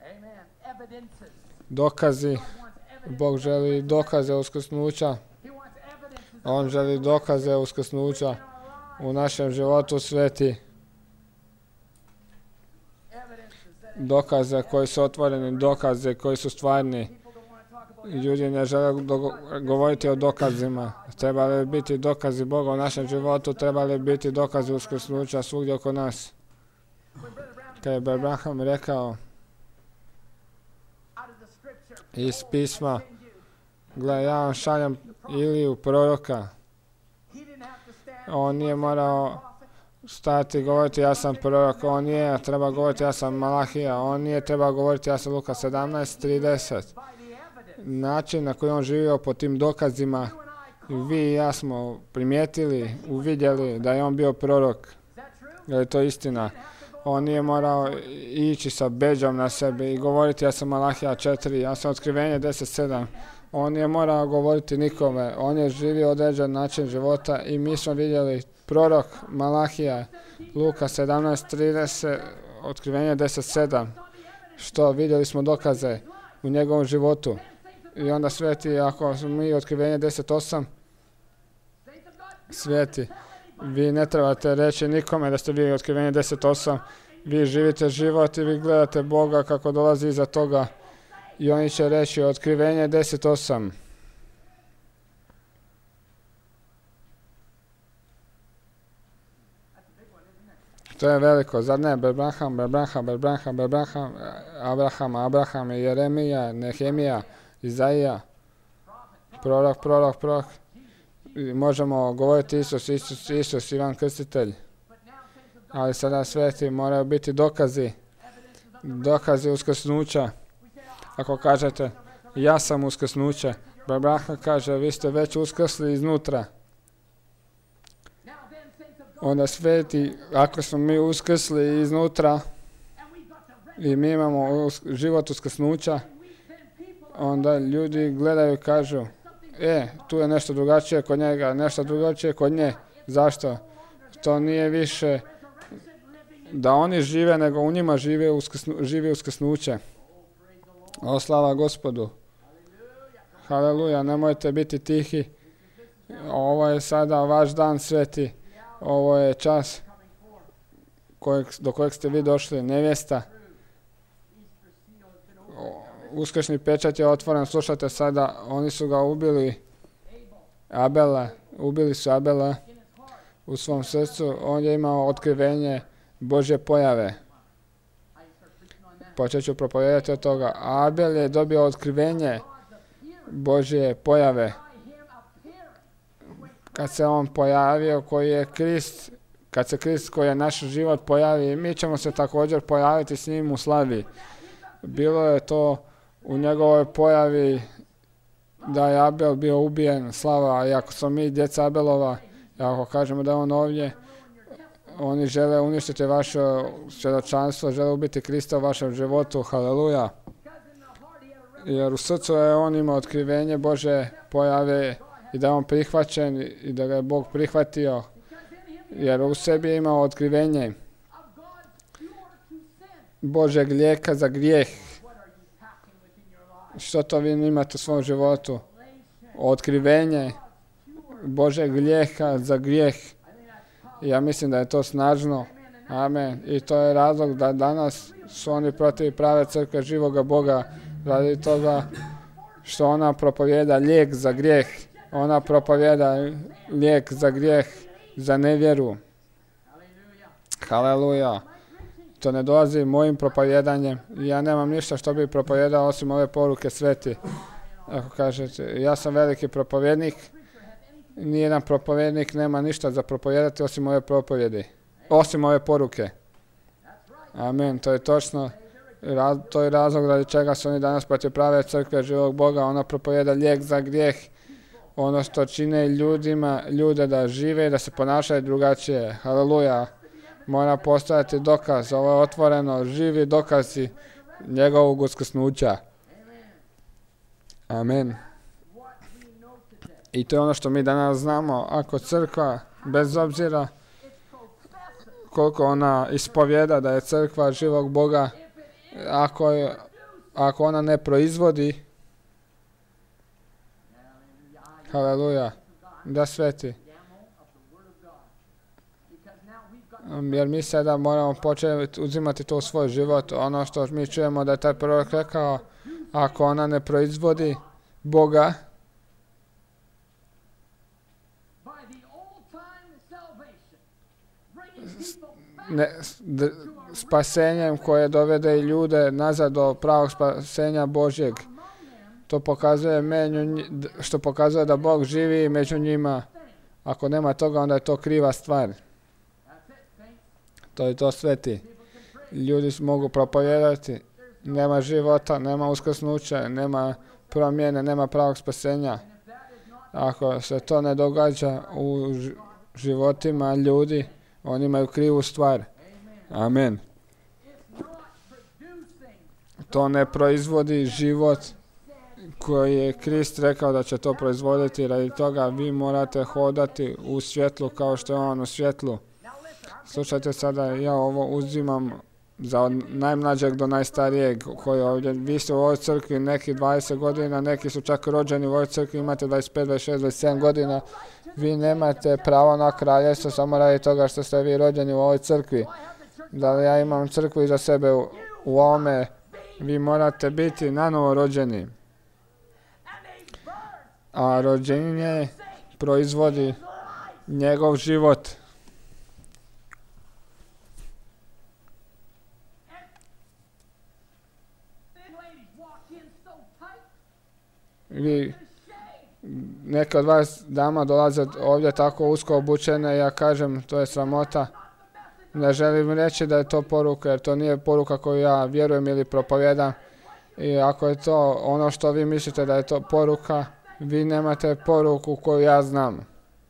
Dokazi. Bog želi dokaze uskrsnuća. On želi dokaze uskrsnuća u našem životu, sveti. Dokaze koji su otvoreni, dokaze koji su stvarni. Ljudi ne žele govoriti o dokazima. Trebali biti dokazi Boga u našem životu, trebali biti dokazi uskrsnuća svugdje oko nas. Kad je Abraham rekao iz pisma, gle, ja vam šaljem Iliju proroka. On nije morao stati i govoriti ja sam prorok, on nije treba govoriti ja sam Malahija, on nije treba govoriti ja sam Luka 17:30. Način na koji on živio po tim dokazima, vi i ja smo primijetili, uvidjeli da je on bio prorok. Je li to istina? On nije morao ići sa bedžom na sebe i govoriti ja sam Malahija 4, ja sam Otkrivenje 10:7. On je morao govoriti nikome. On je živio određen način života i mi smo vidjeli prorok Malahija, Luka 17:30, Otkrivenje 10:7. Što? Vidjeli smo dokaze u njegovom životu. I onda sveti, ako smo mi Otkrivenje 10:8, sveti, vi ne trebate reći nikome da ste vi Otkrivenje 10:8. Vi živite život i vi gledate Boga kako dolazi iza toga. I oni će reći Otkrivenje 10:8. To je veliko, zar ne? Abraham, Jeremija, Nehemija, Izaija, prorok. I možemo govoriti Isus, Ivan Krstitelj. Ali sada sveti moraju biti dokazi uskrsnuća. Ako kažete, ja sam uskrsnuće, Abraham kaže, vi ste već uskrsli iznutra. Onda sveti, ako smo mi uskrsli iznutra i mi imamo život uskrsnuća, onda ljudi gledaju i kažu, tu je nešto drugačije kod njega, nešto drugačije kod nje. Zašto? To nije više da oni žive, nego u njima živi uskrsnuće. O, slava Gospodu. Haleluja, nemojte biti tihi. Ovo je sada vaš dan, sveti. Ovo je čas do kojeg ste vi došli, nevjesta. Uskršnji pečat je otvoren, slušate sada, oni su ga ubili. Ubili su Abela u svom srcu. On je imao otkrivenje Božje pojave. Počet ću propovedati od toga. Abel je dobio otkrivenje Božje pojave. Kad se on pojavio, koji je Krist, kad se Krist koji je naš život pojavi, mi ćemo se također pojaviti s njim u slavi. Bilo je to u njegovoj pojavi da je Abel bio ubijen, slava, i ako smo mi djeca Abelova, ako kažemo da je on ovdje, oni žele uništiti vaše svjedočanstvo, žele ubiti Krista u vašem životu, haleluja. Jer u srcu je on imao otkrivenje Bože pojave i da je on prihvaćen i da ga je Bog prihvatio. jer u sebi je imao otkrivenje Božeg lijeka za grijeh. Što to vi imate u svom životu? Otkrivenje Božeg lijeka za grijeh. Ja mislim da je to snažno. Amen. I to je razlog da danas su oni protiv prave crkve živoga Boga, radi toga što ona propovjeda lijek za grijeh. Ona propovjeda lijek za grijeh, za nevjeru. Haleluja. To ne dolazi mojim propovjedanjem. Ja nemam ništa što bi propovjedao osim ove poruke sveti. Ako kažete, ja sam veliki propovjednik, nijedan propovjednik nema ništa za propovjedati osim ove propovjedi. Osim ove poruke. Amen, to je točno. To je razlog radi čega su oni danas protiv prave crkve živog Boga. Ona propovjeda lijek za grijeh. Ono što čine ljude da žive i da se ponašaju drugačije. Haleluja. Mora postojati dokaz. Ovo je otvoreno, živi dokazi njegovog uskrsnuća. Amen. I to je ono što mi danas znamo. Ako crkva, bez obzira koliko ona ispovjeda da je crkva živog Boga, ako ona ne proizvodi, haleluja, da sveti. Jer mi sada moramo početi uzimati to u svoj život. Ono što mi čujemo da je taj prorok rekao, ako ona ne proizvodi Boga, spasenjem koje dovede ljude nazad do pravog spasenja Božjeg. To pokazuje što pokazuje da Bog živi među njima. Ako nema toga, onda je to kriva stvar. To je to sveti. Ljudi mogu propovijedati. Nema života, nema uskrsnuća, nema promjene, nema pravog spasenja. Ako se to ne događa u životima ljudi, oni imaju krivu stvar. Amen. To ne proizvodi život koji je Krist rekao da će to proizvoditi. Radi toga vi morate hodati u svjetlu kao što je on u svjetlu. Slušajte sada, ja ovo uzimam za najmlađeg do najstarijeg koji ovdje. Vi ste u ovoj crkvi neki 20 godina, neki su čak rođeni u ovoj crkvi, imate 25, 26, 27 godina. Vi nemate pravo na kraljevstvo samo radi toga što ste vi rođeni u ovoj crkvi. Da ja imam crkvu iza sebe u ovome, vi morate biti nanovo rođeni. A rođenje proizvodi njegov život. Neke od vas dama dolaze ovdje tako usko obučene, ja kažem, to je sramota. Ne želim reći da je to poruka, jer to nije poruka koju ja vjerujem ili propovjedam. I ako je to ono što vi mislite da je to poruka, vi nemate poruku koju ja znam.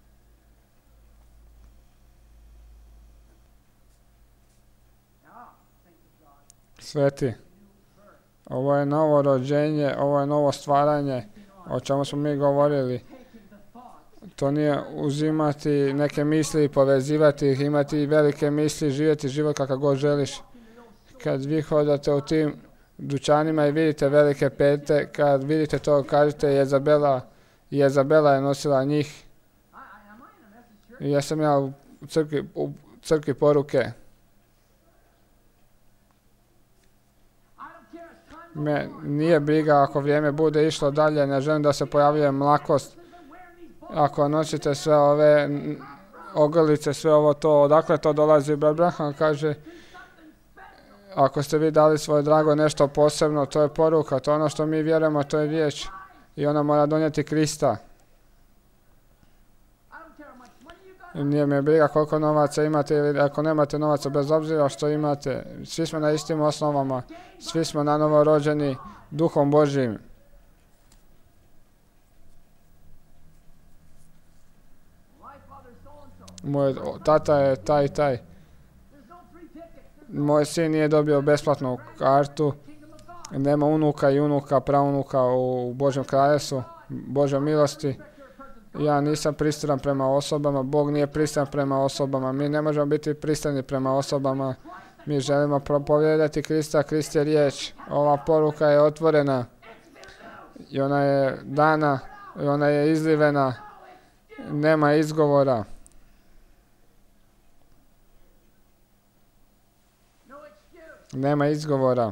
Sveti, ovo je novo rođenje, ovo je novo stvaranje, o čemu smo mi govorili. To nije uzimati neke misli i povezivati ih, imati velike misli, živjeti život kakav god želiš. Kad vi hodate u tim dućanima i vidite velike pete, kad vidite to, kažete Jezabela je nosila njih. I ja sam u crkvi poruke. Me nije briga ako vrijeme bude išlo dalje, ne želim da se pojavljuje mlakost. Ako nosite sve ove ogrlice, sve ovo to, odakle to dolazi? Brat Branham kaže, ako ste vi dali svoje drago nešto posebno, to je poruka, to je ono što mi vjerujemo, to je riječ. I ona mora donijeti Krista. Nije me briga koliko novaca imate ili ako nemate novaca, bez obzira što imate. Svi smo na istim osnovama, svi smo na novo rođeni Duhom Božjim. Moj tata je taj i taj. Moj sin nije dobio besplatnu kartu. Nema unuka i unuka, praunuka u Božjem kraljevstvu, Božoj milosti. Ja nisam pristran prema osobama, Bog nije pristran prema osobama. Mi ne možemo biti pristrani prema osobama. Mi želimo propovijedati Krista, Krist je riječ. Ova poruka je otvorena i ona je dana i ona je izlivena. Nema izgovora. Nema izgovora.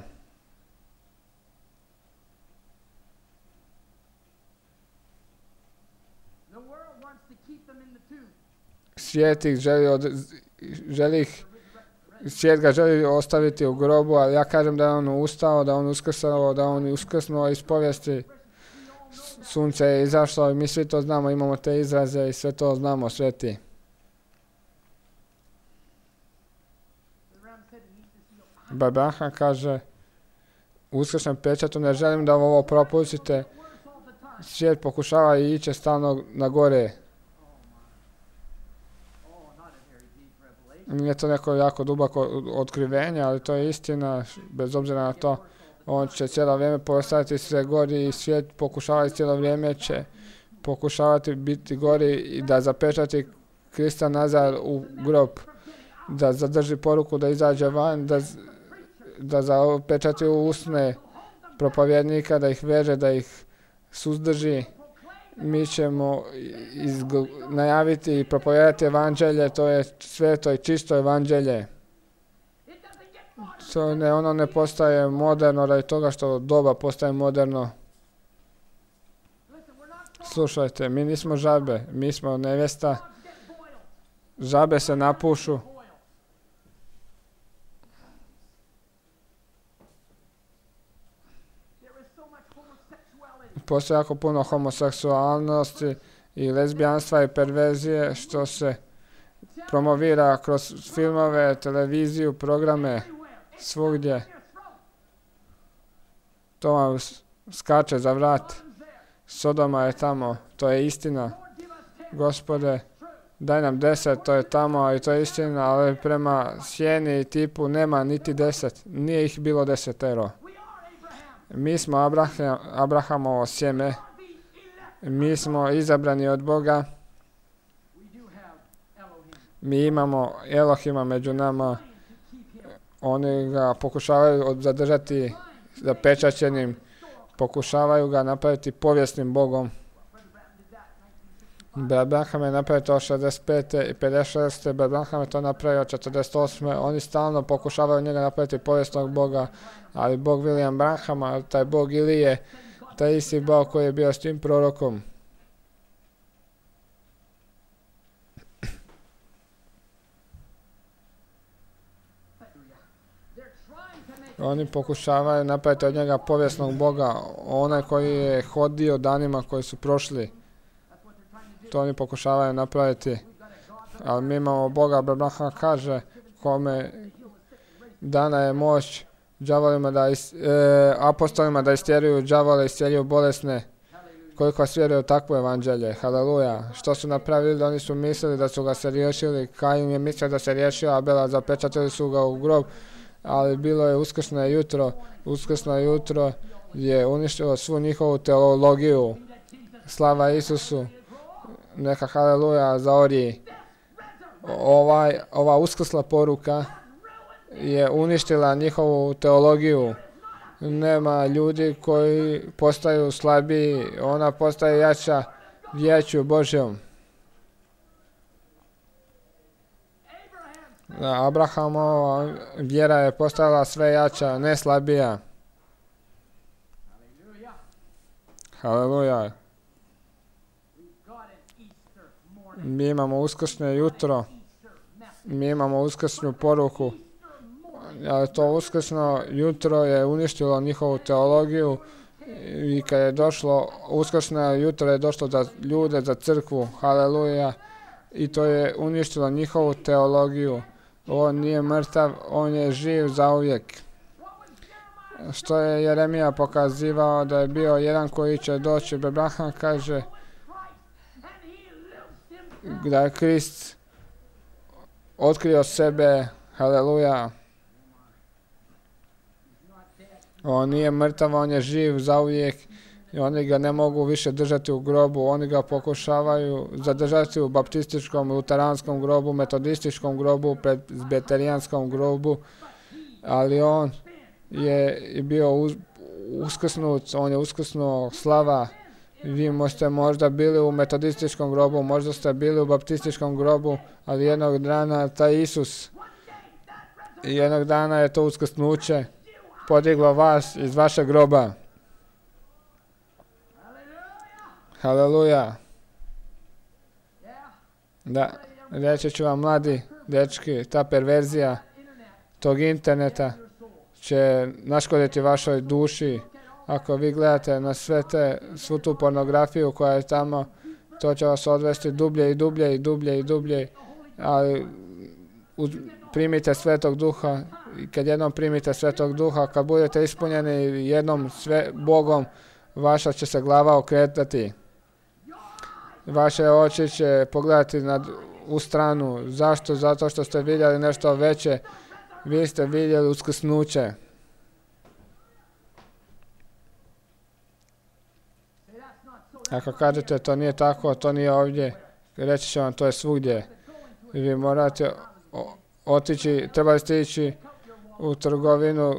Svijet ih svijet ga želi ostaviti u grobu, ali ja kažem da je on ustao, da on uskrsao, da on uskrsnuo iz povijesti. Sunce je izašlo i mi svi to znamo, imamo te izraze i sve to znamo, sveti. Abraham kaže, u uskrsnom pečatu ne želim da ovo propustite. Svijet pokušava ići stalno na gore. Nije to neko jako duboko otkrivenje, ali to je istina, bez obzira na to. On će cijelo vrijeme postaviti sve gori i svijet pokušavati cijelo vrijeme će pokušavati biti gori i da zapečati Krista nazad u grob, da zadrži poruku, da izađe van, da zapečati u usne propovjednika, da ih veže, da ih suzdrži. Mi ćemo najaviti i propovijedati evanđelje, to je sveto i čisto evanđelje. Ono ne postaje moderno radi toga što doba postaje moderno. Slušajte, mi nismo žabe, mi smo nevjesta. Žabe se napušu. Postoje jako puno homoseksualnosti i lezbijanstva i perverzije što se promovira kroz filmove, televiziju, programe, svugdje. To vam skače za vrat. Sodoma je tamo, to je istina. Gospode, daj nam 10, to je tamo i to je istina, ali prema sjeni i tipu nema niti 10. Nije ih bilo 10. Mi smo Abrahamovo sjeme. Mi smo izabrani od Boga. Mi imamo Elohima među nama. Oni ga pokušavaju zadržati zapečaćenim. Pokušavaju ga napraviti povijesnim Bogom. Abraham je napravio to 65. i 56. Abraham je to napravio 48. Oni stalno pokušavaju njega napraviti povijesnog Boga, ali Bog William Branhama, taj Bog Ilije, taj isti Bog koji je bio s tim prorokom. Oni pokušavaju napraviti od njega povijesnog Boga, onaj koji je hodio danima koji su prošli. To oni pokušavaju napraviti. Ali mi imamo Boga, Abraham kaže, kome dana je moć apostolima da istjeruju đavole, istjeruju bolesne. Koliko vas vjeruje u takvo evanđelje. Haleluja. Što su napravili? Oni su mislili da su ga se riješili. Kain je mislio da se riješio, Abela zapečatili su ga u grob. Ali bilo je uskrsno jutro. Uskrsno jutro je uništilo svu njihovu teologiju. Slava Isusu. Neka haleluja zaorji. Ova uskrsla poruka je uništila njihovu teologiju. Nema ljudi koji postaju slabiji, ona postaje jača riječju Božjom. Abrahamova vjera je postala sve jača, ne slabija. Haleluja. Mi imamo uskrsno jutro, mi imamo uskrsnu poruku, ali to uskrsno jutro je uništilo njihovu teologiju i kad je došlo, uskrsno jutro je došlo za ljude, za crkvu, haleluja, i to je uništilo njihovu teologiju. On nije mrtav, on je živ zauvijek. Što je Jeremija pokazivao da je bio jedan koji će doći, Abraham kaže da je Krist otkrio sebe, haleluja. On nije mrtav, on je živ zauvijek I oni ga ne mogu više držati u grobu, oni ga pokušavaju zadržati u baptističkom, luteranskom grobu, metodističkom grobu, presbiterijanskom grobu, ali on je bio uskrsnut, on je uskrsnuo, slava. Vi ste možda bili u metodističkom grobu, možda ste bili u baptističkom grobu, ali jednog dana taj Isus, i jednog dana je to uskrsnuće podiglo vas iz vašeg groba. Haleluja. Da, reći ću vam, mladi dečki, ta perverzija tog interneta će naškoditi vašoj duši. Ako vi gledate na svu tu pornografiju koja je tamo, to će vas odvesti dublje i dublje i dublje i dublje. Ali primite Svetog Duha i kad jednom primite Svetog Duha, kad budete ispunjeni jednom Bogom, vaša će se glava okretati. Vaše oči će pogledati u stranu. Zašto? Zato što ste vidjeli nešto veće. Vi ste vidjeli uskrsnuće. Ako kažete to nije tako, to nije ovdje, reći će vam to je svugdje. Vi morate otići, trebali ste ići u trgovinu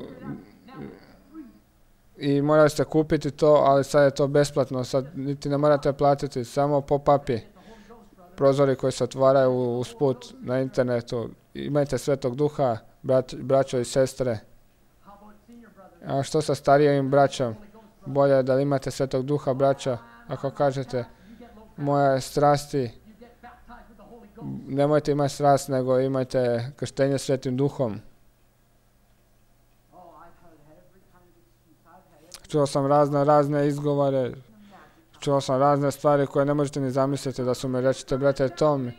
i morali ste kupiti to, ali sad je to besplatno, sad niti ne morate platiti, samo pop-upi, prozori koji se otvaraju usput na internetu. Imajte Svetog Duha, braćo i sestre. A što sa starijim braćom? Bolje je da imate Svetog Duha, braća. Ako kažete, moje strasti, nemojte imati strast, nego imajte krštenje Svetim Duhom. Čuo sam razne izgovore, čuo sam razne stvari koje ne možete ni zamisliti da su mi rečite, brate Tom,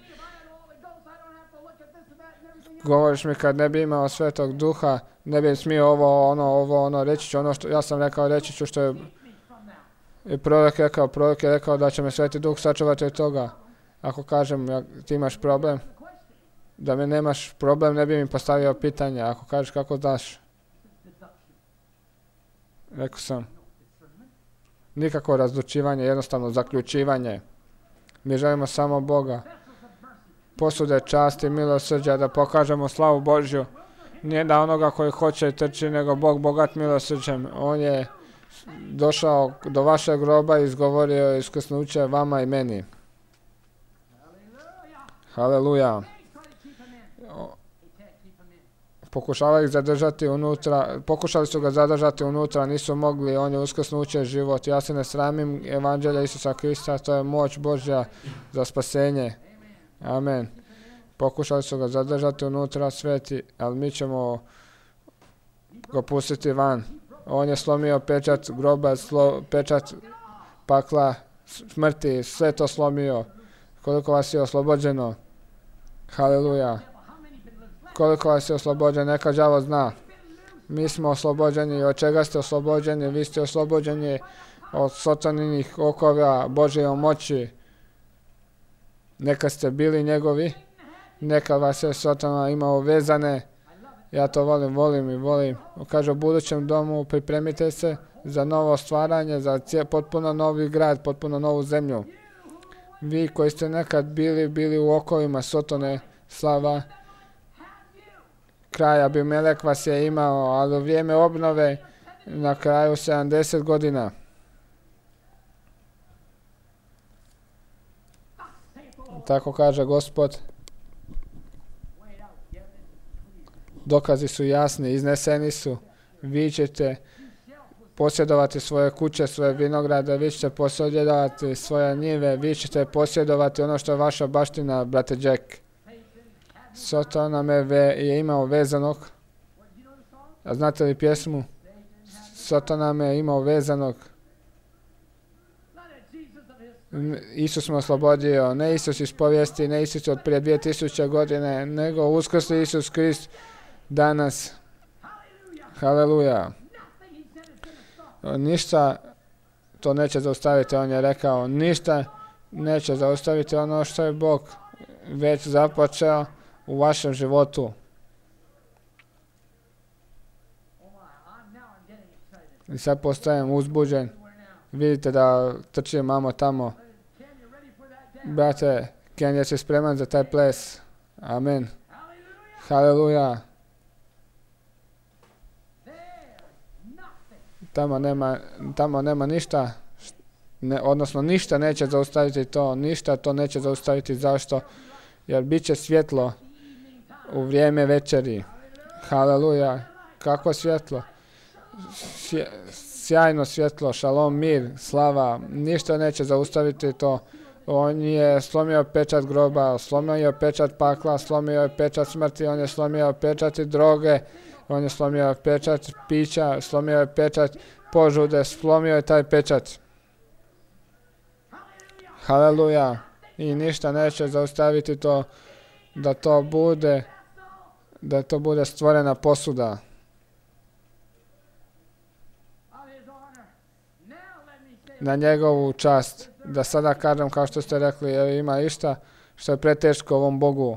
govoriš mi kad ne bi imao Svetog Duha, ne bi smio ovo, ono, reći ću ono što ja sam rekao, reći ću što je i prorok je rekao da će me Sveti Duh sačuvati od toga. Ako kažem, ti imaš problem, da mi nemaš problem, ne bi mi postavio pitanje. Ako kažeš kako daš, rekao sam, nikakvo razlučivanje, jednostavno zaključivanje. Mi želimo samo Boga. Posude časti, milosrđa, da pokažemo slavu Božju. Nije da onoga koji hoće i trči, nego Bog bogat milosrđem. On je došao do vašeg groba i izgovorio iskrsnuće vama i meni. Haleluja. Pokušavaju ih zadržati unutra, pokušali su ga zadržati unutra, nisu mogli, on je uskrsnuće život. Ja se ne sramim evanđelja Isusa Krista, to je moć Božja za spasenje. Amen. Pokušali su ga zadržati unutra sveti, ali mi ćemo ga pustiti van. On je slomio pečat groba, pečat pakla, smrti, sve to slomio. Koliko vas je oslobođeno? Haleluja. Koliko vas je oslobođeno? Neka đavo zna. Mi smo oslobođeni. Od čega ste oslobođeni? Vi ste oslobođeni od sataninih okova Božje moći. Neka ste bili njegovi. Neka vas je satana imao vezane. Ja to volim. Kaže u budućem domu pripremite se za novo stvaranje, za potpuno novi grad, potpuno novu zemlju. Vi koji ste nekad bili u okovima Sotone, slava, kraj Abimelek vas je imao, ali u vrijeme obnove na kraju 70 godina. Tako kaže Gospod. Dokazi su jasni, izneseni su. Vi ćete posjedovati svoje kuće, svoje vinograde, vi ćete posjedovati svoje njive, vi ćete posjedovati ono što je vaša baština, brate Jack. Satana je imao vezanog. A znate li pjesmu? Satana me je imao vezanog. Isus me oslobodio, ne Isus iz povijesti, ne Isus od prije 2000 godine, nego uskrsli Isus Krist danas. Haleluja. Ništa to neće zaustaviti, on je rekao, ništa neće zaustaviti ono što je Bog već započeo u vašem životu. I sad postajem uzbuđen. Vidite da trči mamo tamo. Brate, Ken, jesi spreman za taj ples? Amen. Haleluja. Tamo nema ništa, odnosno ništa neće zaustaviti to, ništa to neće zaustaviti. Zašto? Jer bit će svjetlo u vrijeme večeri. Haleluja. Kakvo svjetlo? Sjajno svjetlo, šalom, mir, slava. Ništa neće zaustaviti to. On je slomio pečat groba, slomio je pečat pakla, slomio je pečat smrti, on je slomio pečat droge, on je slomio pečat pića, slomio je pečat požude, slomio je taj pečat. Haleluja. I ništa neće zaustaviti to, da to bude stvorena posuda. Na njegovu čast. Da sada kažem, kao što ste rekli, ima išta što je preteško ovom Bogu.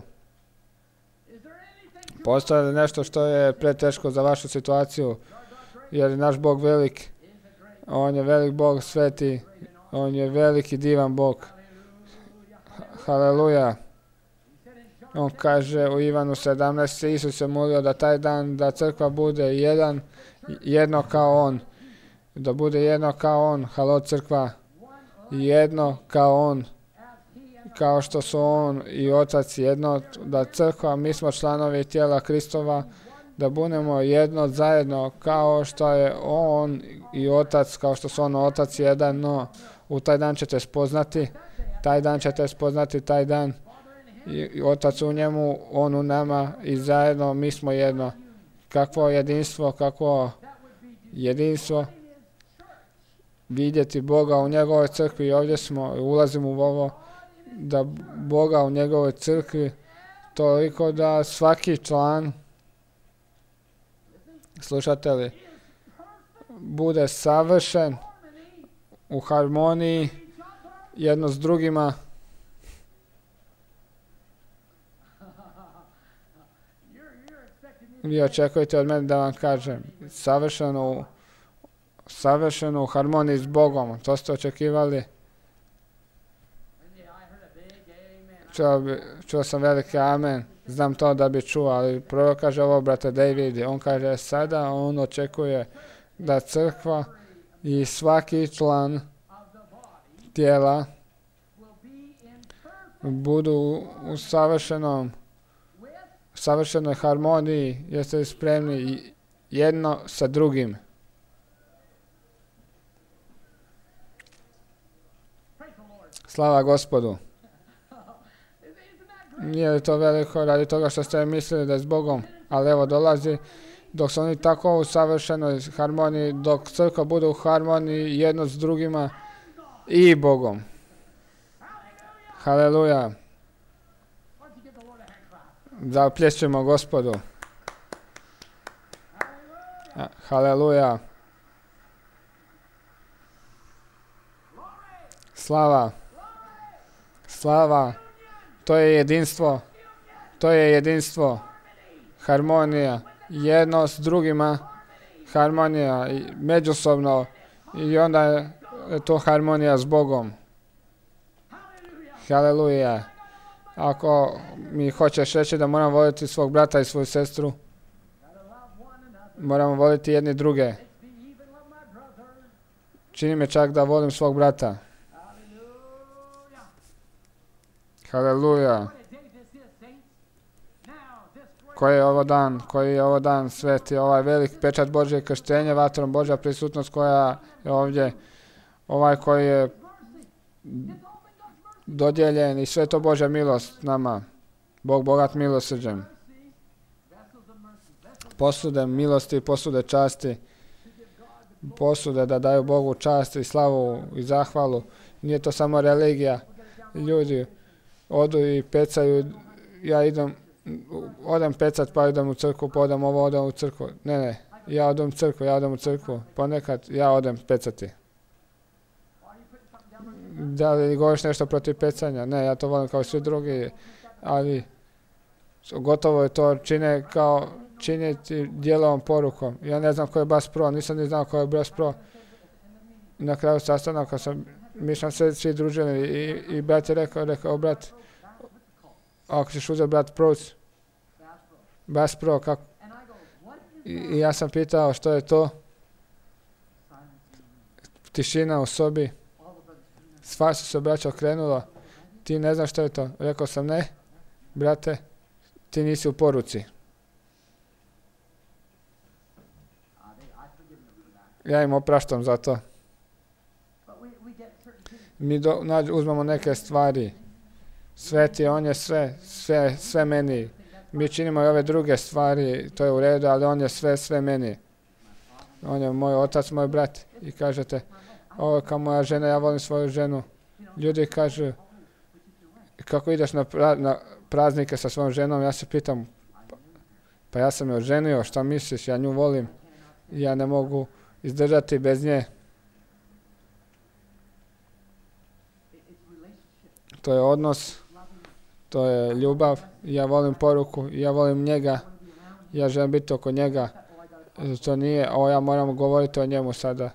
Postoje li nešto što je preteško za vašu situaciju? Jer je naš Bog velik. On je velik Bog, sveti. On je veliki, divan Bog. Haleluja. On kaže u Ivanu 17, Isus se molio da taj dan, da crkva bude jedno kao on. Da bude jedno kao on. Halo crkva. Jedno kao on. Kao što su on i otac jedno. Da crkva, mi smo članovi tijela Kristova. Da budemo jedno zajedno kao što je on i otac, kao što su on otac jedan. No, u taj dan ćete spoznati. Taj dan. I otac u njemu, on u nama i zajedno mi smo jedno. Kakvo jedinstvo. Vidjeti Boga u njegovoj crkvi. Ovdje smo, ulazimo u ovo, da Boga u njegovoj crkvi toliko da svaki član, slušate li, bude savršen u harmoniji jedno s drugima. Vi očekujete od mene da vam kažem savršeno u harmoniji s Bogom. To ste očekivali? Čuo sam veliki amen. Znam to da bi čuo, ali prvo kaže ovo, brate David. On kaže sada, on očekuje da crkva i svaki član tijela budu u savršenoj harmoniji. Jeste li spremni jedno sa drugim? Slava Gospodu. Nije li to veliko radi toga što ste mislili da je s Bogom, ali evo dolazi dok su oni tako u savršenoj harmoniji, dok crkva bude u harmoniji jedno s drugima i Bogom. Haleluja. Zaplješćemo Gospodu. Haleluja. Slava. To je jedinstvo. Harmonija. Jedno s drugima. Harmonija. Međusobno. I onda je to harmonija s Bogom. Haleluja. Ako mi hoćeš reći da moram voliti svog brata i svoju sestru, moramo voliti jedni druge. Čini me čak da volim svog brata. Haleluja. Koji je ovo dan sveti, ovaj velik pečat Božje krštenje, vatrom Božja prisutnost koja je ovdje, ovaj koji je dodijeljen i sve to Božja milost nama. Bog bogat milosrđem. Posude milosti, posude časti, posude da daju Bogu čast i slavu i zahvalu. Nije to samo religija. Ljudi odu i pecaju, odem pecat pa idem u crkvu, pa odem u crkvu. Ne, ja odem u crkvu, ponekad ja odem pecati. Da li govoriš nešto protiv pecanja? Ne, ja to volim kao svi drugi, ali gotovo je to činiti djelovom porukom. Ja ne znam ko je Bass Pro, nisam ni znao ko je Bass Pro. Na kraju sastanaka mi smo se svi družili i brat je rekao, brat, ako ćeš uzeti brat Proc, Bass Pro, kako? I ja sam pitao što je to. Tišina u sobi. Sva su se braća okrenula. Ti ne znaš što je to? Rekao sam ne, brate, ti nisi u poruci. Ja im opraštam za to. Mi uzmemo neke stvari. Sveti, on je sve meni. Mi činimo i ove druge stvari, to je u redu, ali on je sve meni. On je moj otac, moj brat. I kažete, ovo je kao moja žena, ja volim svoju ženu. Ljudi kažu, kako ideš na praznike sa svojom ženom, ja se pitam, pa ja sam je oženio, šta misliš, ja nju volim. Ja ne mogu izdržati bez nje. To je odnos, to je ljubav, ja volim poruku, ja volim njega, ja želim biti oko njega. To nije, ja moram govoriti o njemu sada.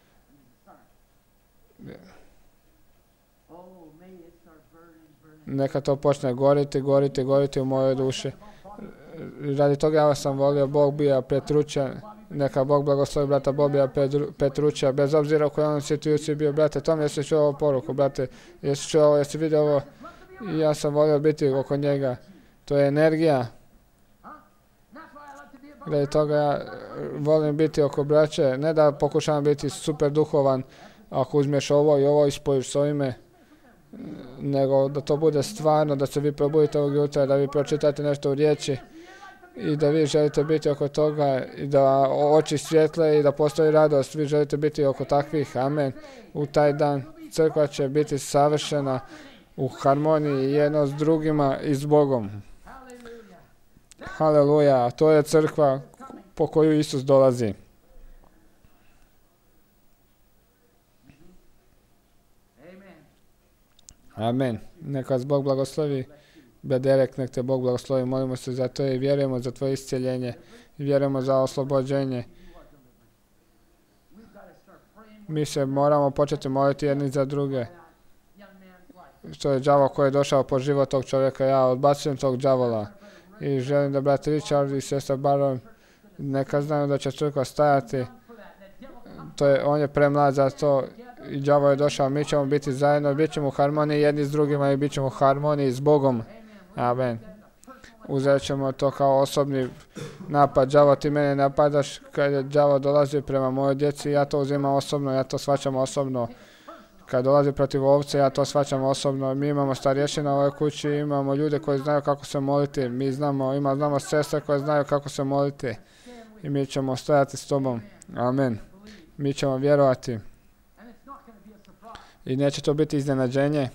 Neka to počne goriti u mojoj duši. Radi toga ja sam volio Bog bija Petruća, neka Bog blagoslovi brata Bobija Petruća, bez obzira u kojoj on situaciji bio, brate, Tom, jesi čuo ovu poruku, brate, jesi čuo ovo, jesi vidio ovo, i ja sam volio biti oko njega, to je energija. Radi toga ja volim biti oko braće, ne da pokušavam biti super duhovan, ako uzmeš ovo i ovo i spojiš s ovime, nego da to bude stvarno, da se vi probudite ovog jutra, da vi pročitate nešto u riječi i da vi želite biti oko toga i da oči svjetle i da postoji radost, vi želite biti oko takvih, amen. U taj dan crkva će biti savršena u harmoniji jedno s drugima i s Bogom. Haleluja, to je crkva po koju Isus dolazi. Amen. Neka vas Bog blagoslovi. Bederek, nek te Bog blagoslovi. Molimo se za to i vjerujemo za tvoje iscjeljenje. I vjerujemo za oslobođenje. Mi se moramo početi moliti jedni za druge. To je đavo koji je došao po život tog čovjeka. Ja odbacujem tog đavola. I želim da brat Richard i sestra Baron neka znaju da će crkva stajati. On je premlad za to i đavo je došao. Mi ćemo biti zajedno, bit ćemo u harmoniji jedni s drugima i bit ćemo u harmoniji s Bogom. Amen. Uzet ćemo to kao osobni napad. Đavo, ti mene napadaš. Kad je đavo dolazi prema mojoj djeci, ja to uzimam osobno, ja to shvaćam osobno. Kad dolazi protiv ovce, ja to shvaćam osobno. Mi imamo starješina u ovoj kući, imamo ljude koji znaju kako se moliti. Mi znamo sestre koje znaju kako se moliti. I mi ćemo stojati s tobom. Amen. Mi ćemo vjerovati. I neće to biti iznenađenje.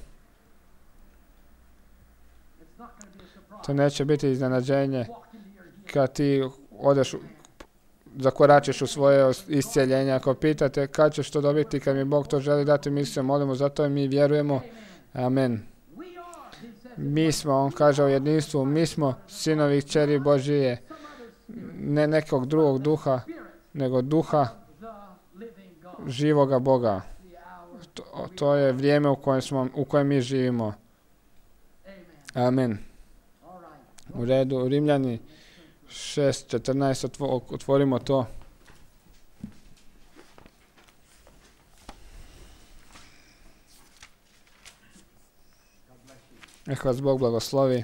To neće biti iznenađenje kad ti odeš, zakoračiš u svoje iscjeljenje. Ako pitate kad ćeš to dobiti, kad mi Bog to želi dati, mi se molimo za to i mi vjerujemo. Amen. Mi smo, on kaže o jedinstvu, mi smo sinovi i kćeri Božije. Ne nekog drugog duha, nego duha živoga Boga. To je vrijeme u kojem mi živimo. Amen. U redu, Rimljani 6:14, otvorimo to. Neka vas Bog blagoslovi.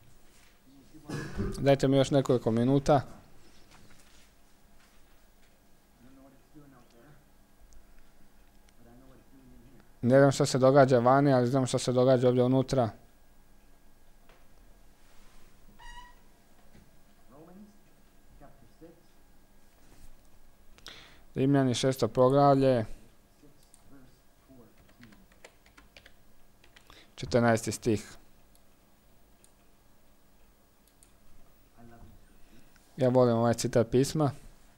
Dajte mi još nekoliko minuta. Ne znam što se događa vani, ali znam što se događa ovdje unutra. Rimljani 6. poglavlje, 14. stih. Ja volim ovaj citat pisma.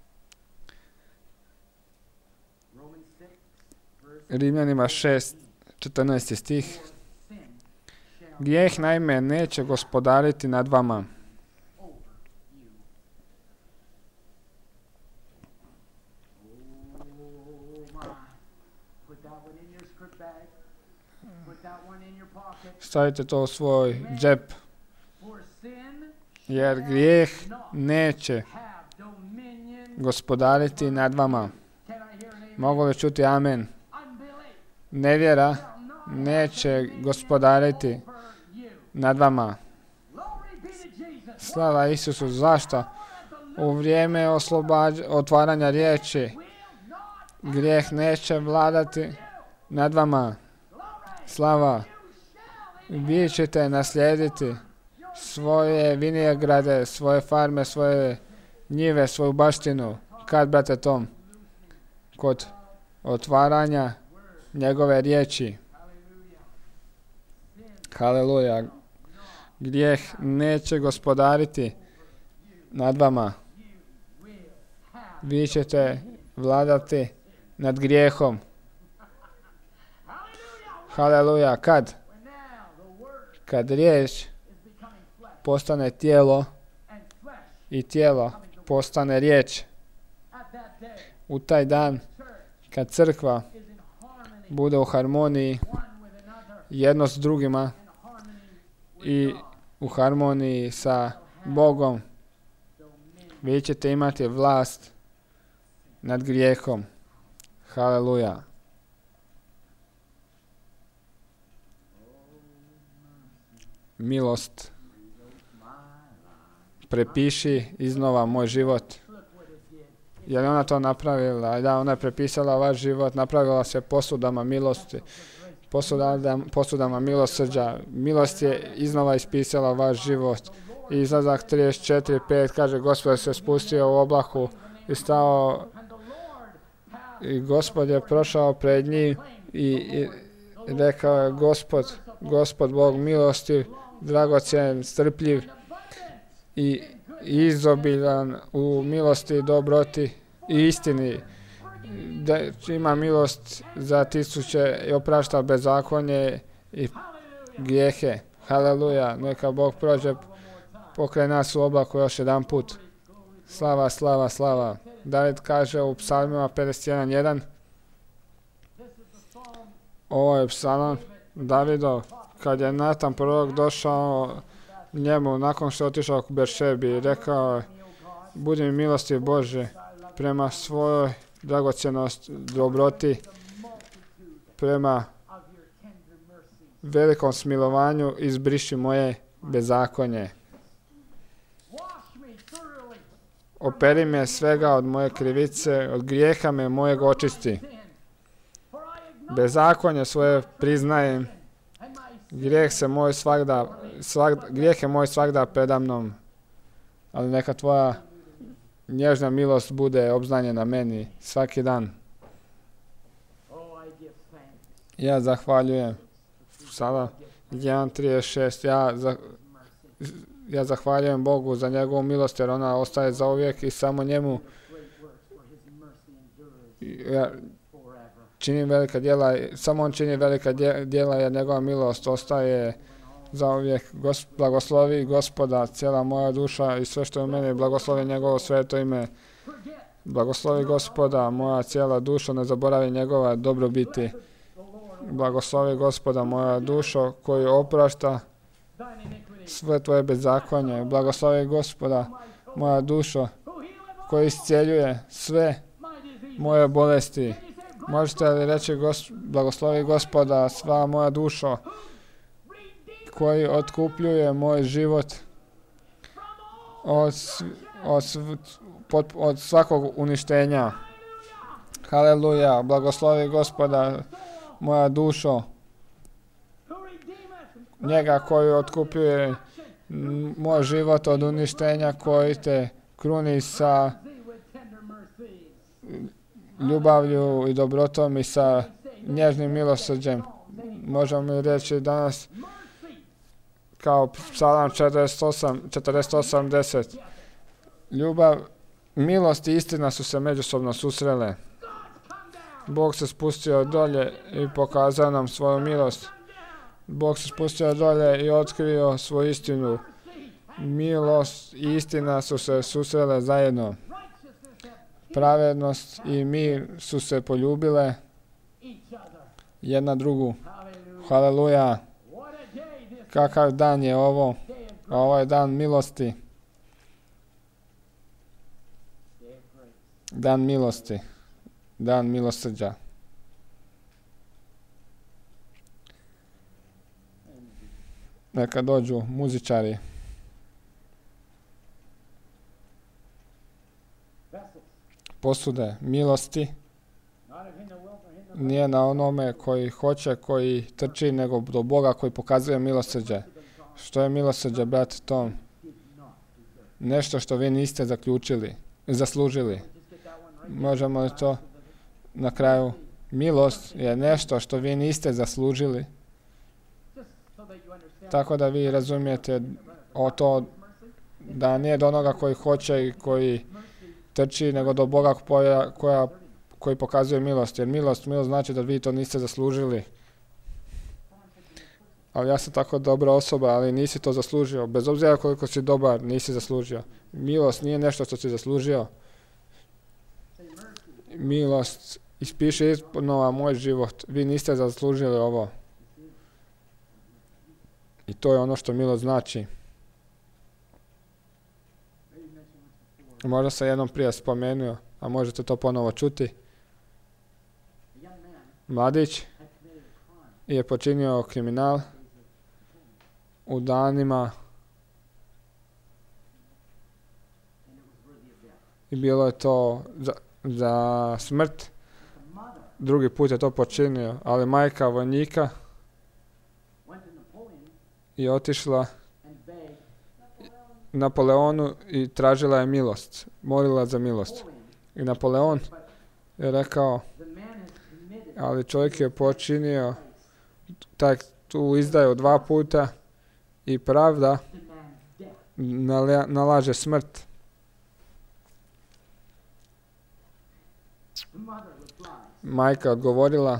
Rimljanima 6, 14. stih. Grijeh naime neće gospodariti nad vama. stavite to u svoj džep, jer grijeh neće gospodariti nad vama. Mogu li čuti amen? Nevjera neće gospodariti nad vama. Slava Isusu. Zašto? U vrijeme otvaranja riječi grijeh neće vladati nad vama. Slava. Vi ćete naslijediti svoje vinograde, svoje farme, svoje njive, svoju baštinu. Kad, brate Tom? Kod otvaranja njegove riječi. Haleluja. Grijeh neće gospodariti nad vama. Vi ćete vladati nad grijehom. Haleluja. Kad? Kad riječ postane tijelo i tijelo postane riječ. U taj dan kad crkva bude u harmoniji jedno s drugima i u harmoniji sa Bogom, vi ćete imati vlast nad grijehom. Haleluja. Milost. Prepiši iznova moj život. Je li ona to napravila? Da, ona je prepisala vaš život, napravila se posudama milosti, posudama milosrđa. Milost je iznova ispisala vaš život. I Izlazak 34:5 kaže, Gospod se spustio u oblaku i stao i Gospod je prošao pred njim i rekao je, Gospod Bog milosti, dragocjen, strpljiv i izobilan u milosti i dobroti i istini, da ima milost za tisuće i oprašta bezakonje i grijehe. Haleluja, neka Bog prođe pokraj nas u oblaku još jedan put. Slava, slava, slava. David kaže u psalmima 51:1. Ovo je psalam Davidov, kad je Natan prorok došao njemu nakon što je otišao k Beršebi i rekao je, budi mi milosti Bože prema svojoj dragocjenosti, dobroti, prema velikom smilovanju izbriši moje bezakonje. Operi me svega od moje krivice, od grijeha me mojeg očisti. Bezakonje svoje priznajem, grijeh je moj svagda predamnom, ali neka tvoja nježna milost bude obznanjena meni svaki dan. Ja zahvaljujem. Sada 1:36. Ja zahvaljujem Bogu za njegovu milost, jer ona ostaje zauvijek i samo njemu ja činim velika djela, samo on čini velika djela, jer njegova milost ostaje zauvijek. Blagoslovi Gospoda cijela moja duša i sve što je u meni, blagoslovi njegovo sveto ime. Blagoslovi Gospoda moja cijela duša, ne zaboravi njegova dobrobiti. Blagoslovi Gospoda moja dušo koji oprašta sve tvoje bezakonje. Blagoslovi Gospoda moja dušo koji iscijeljuje sve moje bolesti. Možete li reći blagoslovi Gospoda sva moja dušo koji otkupljuje moj život od svakog uništenja. Haleluja, blagoslovi Gospoda moja dušo, njega koji otkupljuje moj život od uništenja, koji te kruni sa ljubavlju i dobrotom i sa nježnim milosrđem. Možemo mi reći danas kao psalam 48:10. Ljubav, milost i istina su se međusobno susrele. Bog se spustio dolje i pokazao nam svoju milost. Bog se spustio dolje i otkrio svoju istinu. Milost i istina su se susrele zajedno. Pravednost i mir su se poljubile jedna drugu. Haleluja. Kakav dan je ovo? Ovo je dan milosti. Dan milosti. Dan milosrđa. Neka dođu muzičari. Posude milosti. Nije na onome koji hoće, koji trči, nego do Boga koji pokazuje milosrđe. Što je milosrđe, brat Tom? Nešto što vi niste zaslužili. Možemo li to na kraju? Milost je nešto što vi niste zaslužili. Tako da vi razumijete o to da nije do onoga koji hoće i koji trči, nego do Boga koji pokazuje milost. Jer milost znači da vi to niste zaslužili. Ali ja sam tako dobra osoba, ali nisi to zaslužio. Bez obzira koliko si dobar, nisi zaslužio. Milost nije nešto što si zaslužio. Milost ispiše iznova moj život. Vi niste zaslužili ovo. I to je ono što milost znači. Možda sam jednom prije spomenuo, a možete to ponovo čuti. Mladić je počinio kriminal u danima i bilo je to za smrt. Drugi put je to počinio, ali majka vojnika je otišla Napoleonu i tražila je milost, molila za milost. I Napoleon je rekao, ali čovjek je počinio tu izdaju 2 puta i pravda nalaže smrt. Majka odgovorila,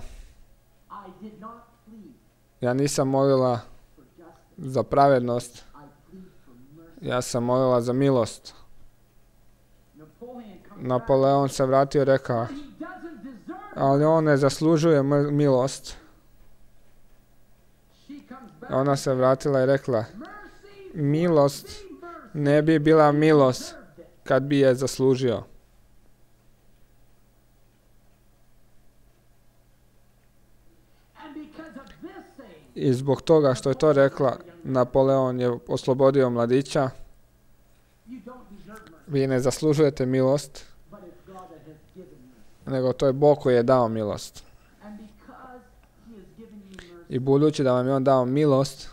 ja nisam molila za pravednost, ja sam molila za milost. Napoleon se vratio i rekao, ali on ne zaslužuje milost. Ona se vratila i rekla, milost ne bi bila milost kad bi je zaslužio. I zbog toga što je to rekla, Napoleon je oslobodio mladića. Vi ne zaslužujete milost, nego to je Bog koji je dao milost. I budući da vam je on dao milost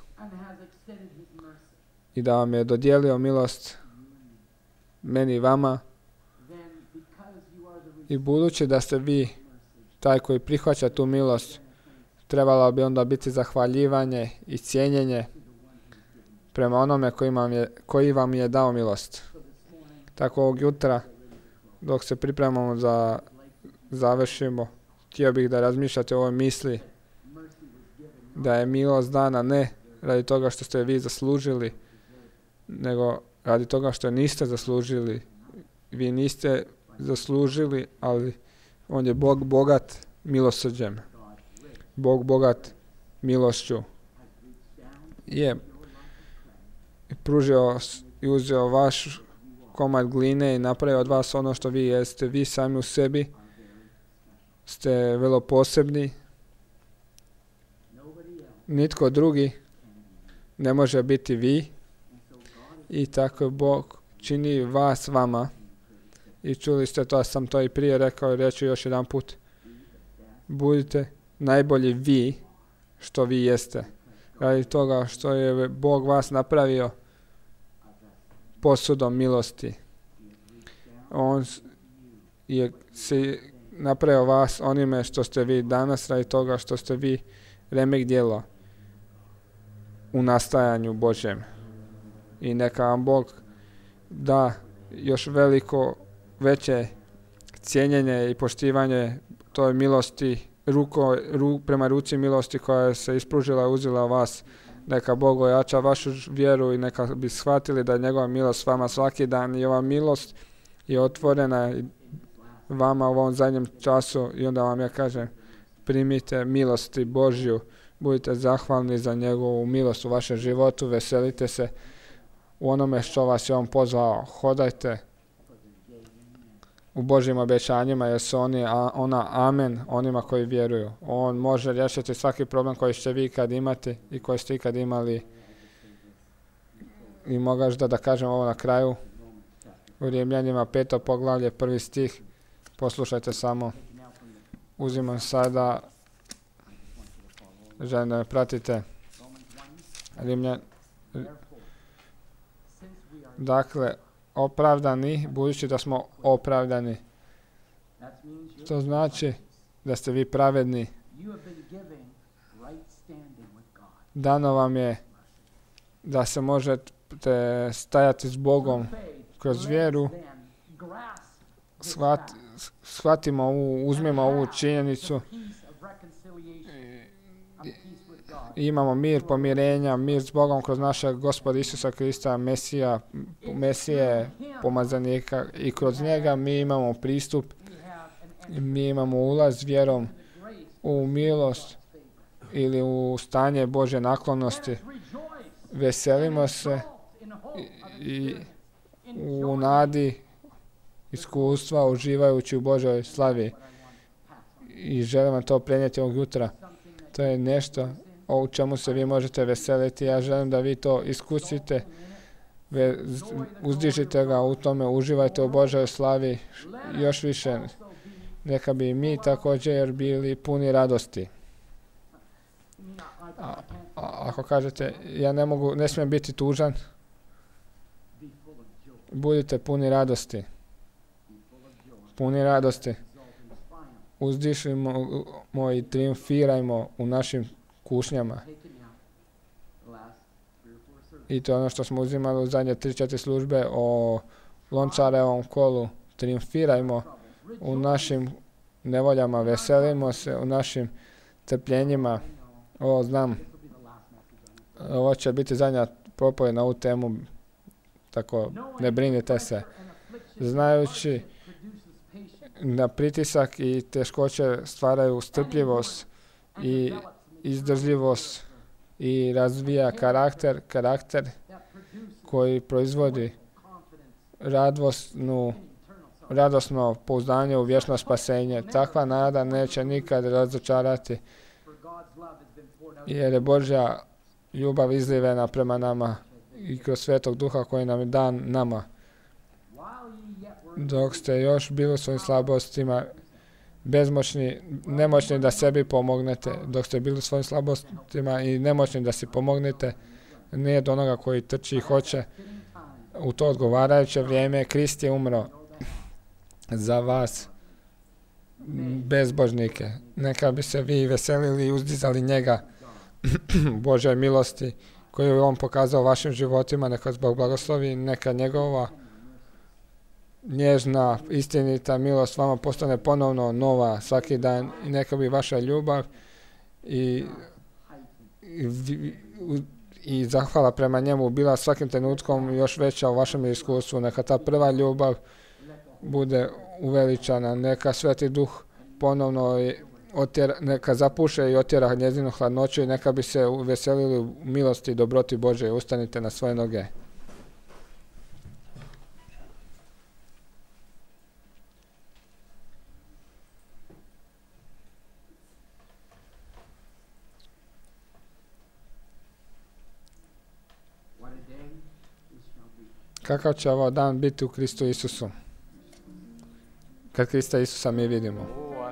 i da vam je dodijelio milost meni i vama, i budući da ste vi taj koji prihvaća tu milost, trebalo bi onda biti zahvaljivanje i cijenjenje prema onome koji vam je dao milost. Tako ovog jutra, dok se pripremamo za završimo, htio bih da razmišljate o ovoj misli da je milost dana ne radi toga što ste vi zaslužili, nego radi toga što niste zaslužili. Vi niste zaslužili, ali on je Bog bogat milosrđem. Bog bogat milošću je pružio i uzeo vaš komad gline i napravio od vas ono što vi jeste. Vi sami u sebi ste vrlo posebni. Nitko drugi ne može biti vi. I tako Bog čini vas vama. I čuli ste to, sam to i prije rekao i reću još jedan put. Budite najbolji vi što vi jeste. Radi toga što je Bog vas napravio posudom milosti. On je napravio vas onime što ste vi danas, radi toga što ste vi remek djelo u nastajanju Božjem. I neka vam Bog da još veliko, veće cijenjenje i poštivanje toj milosti, prema ruci milosti koja se ispružila i uzela vas. Neka Bog ojača vašu vjeru i neka bi shvatili da je njegova milost s vama svaki dan i ova milost je otvorena vama u ovom zadnjem času i onda vam ja kažem, primite milosti Božju Budite zahvalni za njegovu milost u vašem životu, veselite se u onome što vas je on pozvao. Hodajte u Božjim obećanjima jer su ona amen onima koji vjeruju. On može riješiti svaki problem koji ćete vi ikad imati i koji ste ikad imali. I mogaš da kažem ovo na kraju. U Rimljanima 5. poglavlje 1. stih. Poslušajte samo. Uzimam sada, želim da me pratite. Dakle, opravdani, budući da smo opravdani. To znači da ste vi pravedni. Dano vam je da se možete stajati s Bogom kroz vjeru. Uzmimo ovu činjenicu. Imamo mir pomirenja, mir s Bogom kroz našeg Gospoda Isusa Krista, Mesije, pomazanika, i kroz njega mi imamo pristup, mi imamo ulaz vjerom u milost ili u stanje Božje naklonosti. Veselimo se i u nadi iskustva uživajući u Božoj slavi. I želim vam to prenijeti ovog jutra. To je nešto u čemu se vi možete veseliti. Ja želim da vi to iskusite. Uzdižite ga u tome, uživajte u Božoj slavi još više. Neka bi mi također bili puni radosti. Ako kažete, ja ne smijem biti tužan, budite puni radosti. Puni radosti. Uzdišimo i triumfirajmo u našim kušnjama. I to je ono što smo uzimali u zadnje 3-4 službe o Lončarevom kolu. Triumfirajmo u našim nevoljama, veselimo se u našim trpljenjima. Znam, ovo će biti zadnja propovjed na ovu temu, tako ne brinite se. Znajući da pritisak i teškoće stvaraju strpljivost i izdržljivost i razvija karakter koji proizvodi radosno pouzdanje u vječno spasenje. Takva nada neće nikad razočarati, jer je Božja ljubav izlivena prema nama i kroz Svetog Duha koji nam je dan nama. Dok ste još bili u svojim slabostima, bezmoćni, nemoćni da sebi pomognete, dok ste bili u svojim slabostima i nemoćni da si pomognete, nije do onoga koji trči i hoće. U to odgovarajuće vrijeme Krist je umro za vas, bezbožnike. Neka bi se vi veselili i uzdizali njega, Božoj milosti koju je on pokazao vašim životima. Neka Bog blagoslovi, neka njegova nježna, istinita milost vama postane ponovno nova svaki dan i neka bi vaša ljubav i zahvala prema njemu bila svakim trenutkom još veća u vašem iskustvu. Neka ta prva ljubav bude uveličana, neka Sveti Duh ponovno neka zapuše i otjera njezinu hladnoću i neka bi se veselili u milosti i dobroti Božje. Ustanite na svoje noge. Kakav će ovo dan biti u Kristu Isusu? Kad Krista Isusa mi vidimo.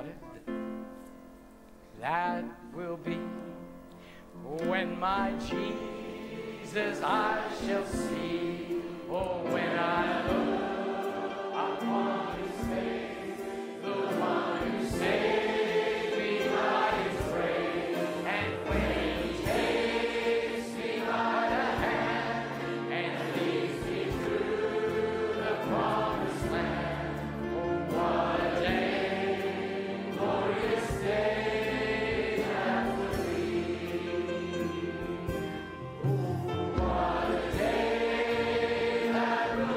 That will be when my Jesus I shall see. Oh, when I look upon his face, the one who saved me by his grace, and when he takes me by the hand and leads me through the promised land. Oh, what a day, glorious day. What a day that will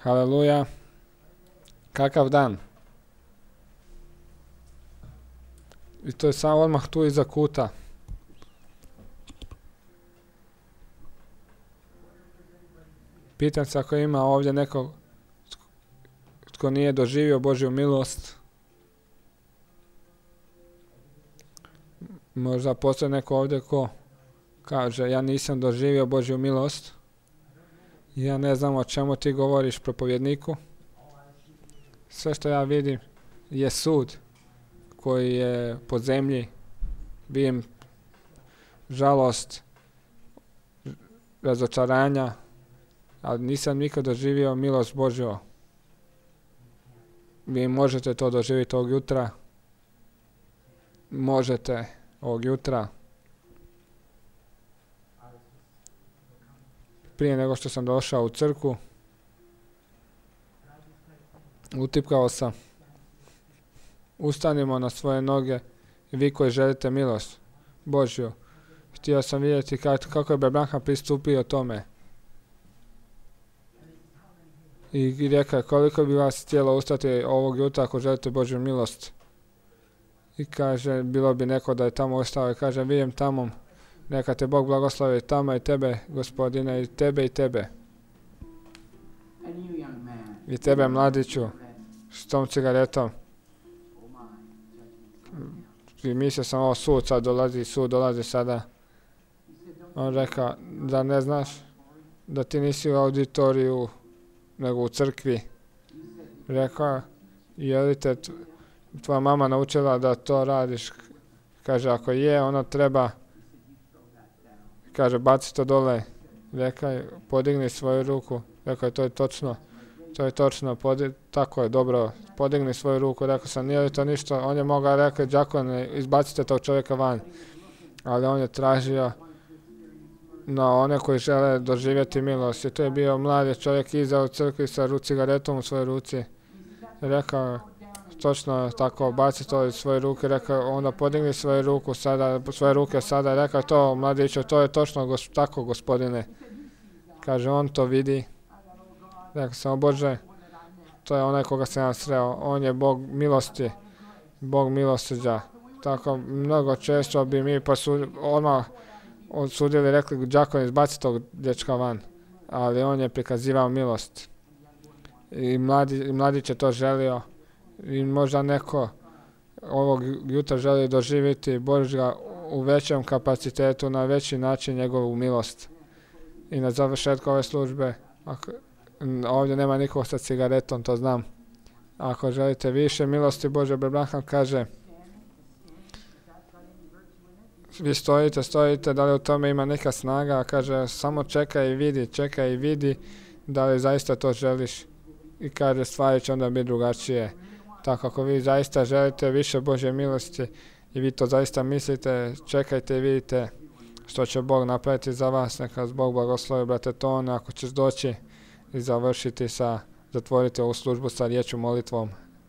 Haleluja. Kakav dan. I to je samo odmah tu iza kuta. Pitam se ako ima ovdje nekog tko nije doživio Božju milost. Možda postoji neko ovdje ko kaže ja nisam doživio Božju milost. Ja ne znam o čemu ti govoriš, propovjedniku. Sve što ja vidim je sud koji je po zemlji. Vidim žalost, razočaranja, ali nisam nikad doživio milost Božju. Vi možete to doživjeti ovog jutra. Možete ovog jutra. Prije nego što sam došao u crkvu, utipkao sam. Ustanimo na svoje noge, vi koji želite milost Božju. Htio sam vidjeti kako je Branham pristupio tome. I rekao koliko bi vas htjelo ustati ovog jutra ako želite Božju milost. I kaže, bilo bi neko da je tamo ostao i kaže, vidim tamo, neka te Bog blagoslovi tamo i tebe, Gospodine, i tebe i tebe. I tebe, mladiću, s tom cigaretom. I mislio sam, ovo sud dolazi sada. On rekao, da ne znaš da ti nisi u auditoriju, nego u crkvi. Rekao, je li te tvoja mama naučila da to radiš? Kaže, ako je, ona treba. Kaže, baci to dole. Rekao, podigni svoju ruku. Rekao, to je točno. To je točno, tako je, dobro. Podigni svoju ruku. Rekao sam, nije li to ništa? On je mogao rekao, đakone, izbacite tog čovjeka van. Ali on je tražio na one koji žele doživjeti milost. I to je bio mladi čovjek iza u crkvi sa cigaretom u svojoj ruci. Rekao, točno tako, baci to iz svoje ruke. Rekao, onda podigni svoju ruke sada. Rekao, to mladiću, to je točno tako, Gospodine. Kaže, on to vidi. Rekao sam, Bože, to je onaj koga sam ja sreo. On je Bog milosti, Bog milosrđa. Tako, mnogo često bi mi odmah odsudili, rekli, đakon, izbaci tog dječka van. Ali on je prikazivao milost. I mladić je to želio. I možda neko ovog jutra želi doživjeti Božga u većem kapacitetu, na veći način njegovu milost. I na završetku ove službe, ovdje nema nikog sa cigaretom, to znam. Ako želite više milosti Bože, Branham kaže, vi stojite, da li u tome ima neka snaga, kaže, samo čekaj i vidi da li zaista to želiš. I kaže, stvari će onda biti drugačije. Tako, ako vi zaista želite više Božje milosti i vi to zaista mislite, čekajte i vidite što će Bog napraviti za vas. Neka Bog blagoslovi, brate Tone, ako ćeš doći i zatvoriti ovu službu sa riječju molitvom.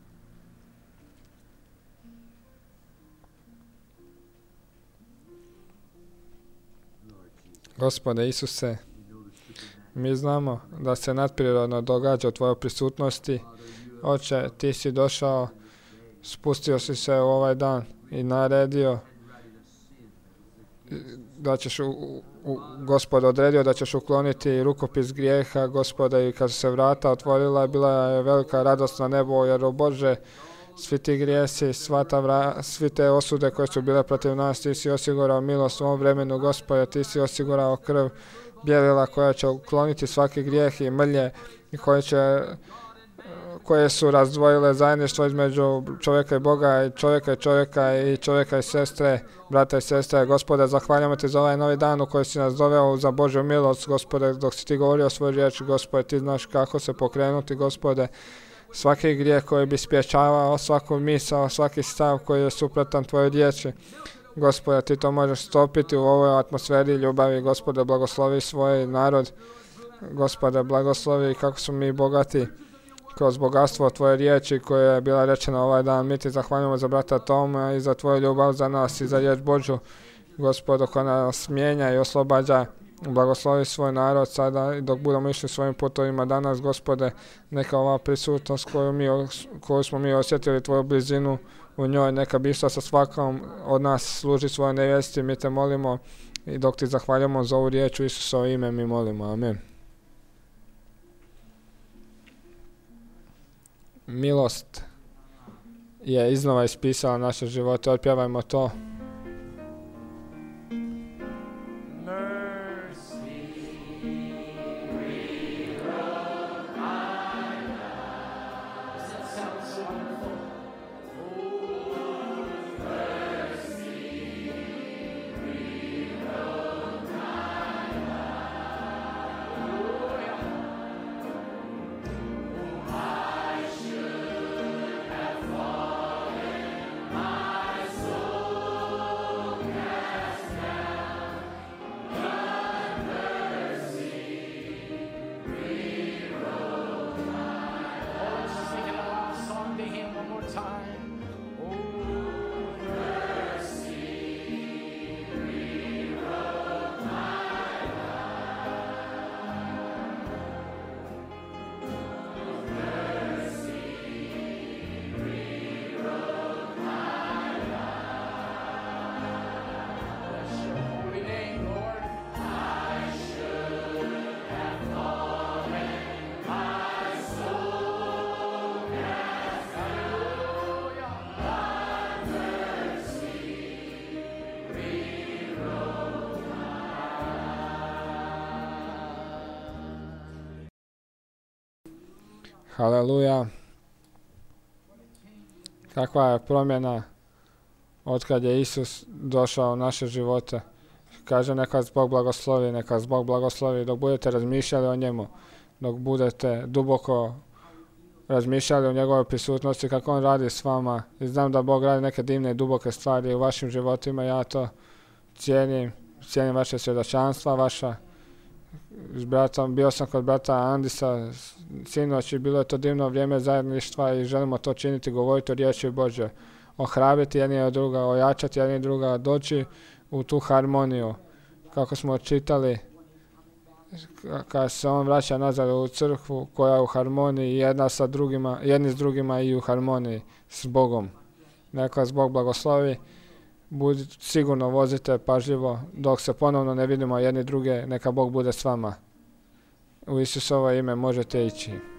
Gospode Isuse, mi znamo da se nadprirodno događa u Tvojoj prisutnosti. Oče, Ti si došao, spustio si se u ovaj dan i naredio da ćeš, Gospod odredio da ćeš ukloniti rukopis grijeha, Gospode, i kad su se vrata otvorila, bila je velika radost na nebu, jer, o Bože, svi ti grijesi, svi te osude koje su bile protiv nas, Ti si osigurao milost u ovom vremenu, Gospode, Ti si osigurao krv bijelila koja će ukloniti svaki grijeh i mrlje i koje su razdvojile zajedništvo između čovjeka i Boga i čovjeka i sestre, brata i sestre. Gospode, zahvaljujemo Ti za ovaj novi dan u koji si nas doveo za Božju milost, Gospode, dok si Ti govorio svoju riječ, Gospode, Ti znaš kako se pokrenuti, Gospode. Svaki grijeh koji bi spječavao svaku misao, svaki stav koji je suprotan Tvojoj riječi. Gospode, Ti to možeš stopiti u ovoj atmosferi ljubavi. Gospode, blagoslovi svoj narod. Gospode, blagoslovi kako su mi bogati kroz bogatstvo Tvoje riječi koja je bila rečena ovaj dan. Mi Ti zahvaljujemo za brata Toma i za Tvoju ljubav za nas i za riječ Božju. Gospodo, koja nas mijenja i oslobađa Blagoslovi svoj narod sada i dok budemo išli svojim putovima danas, Gospode, neka ova prisutnost koju smo mi osjetili, Tvoju blizinu u njoj, neka bi išla sa svakom od nas služi svojoj nevjesti. Mi te molimo i dok ti zahvaljamo za ovu riječ u Isusovo ime, mi molimo. Amen. Milost je iznova ispisala naše živote. Otpjevajmo to. Haleluja. Kakva je promjena otkad je Isus došao u naše živote. Kaže, neka vas Bog blagoslovi, neka vas Bog blagoslovi dok budete razmišljali o njemu, dok budete duboko razmišljali o njegovoj prisutnosti, kako on radi s vama. I znam da Bog radi neke divne i duboke stvari u vašim životima, ja to cijenim vaše svjedočanstva, vaša. Bio sam kod brata Andisa sinoć i bilo je to divno vrijeme zajedništva i želimo to činiti, govoriti o riječi Božje, ohrabriti jedni od druga, ojačati jedni druga, doći u tu harmoniju. Kako smo čitali, kada se on vraća nazad u crkvu koja je u harmoniji jedni s drugima i u harmoniji s Bogom. Neka vas Bog blagoslovi. Sigurno vozite pažljivo dok se ponovno ne vidimo jedni druge, neka Bog bude s vama. U Isusovo ime možete ići.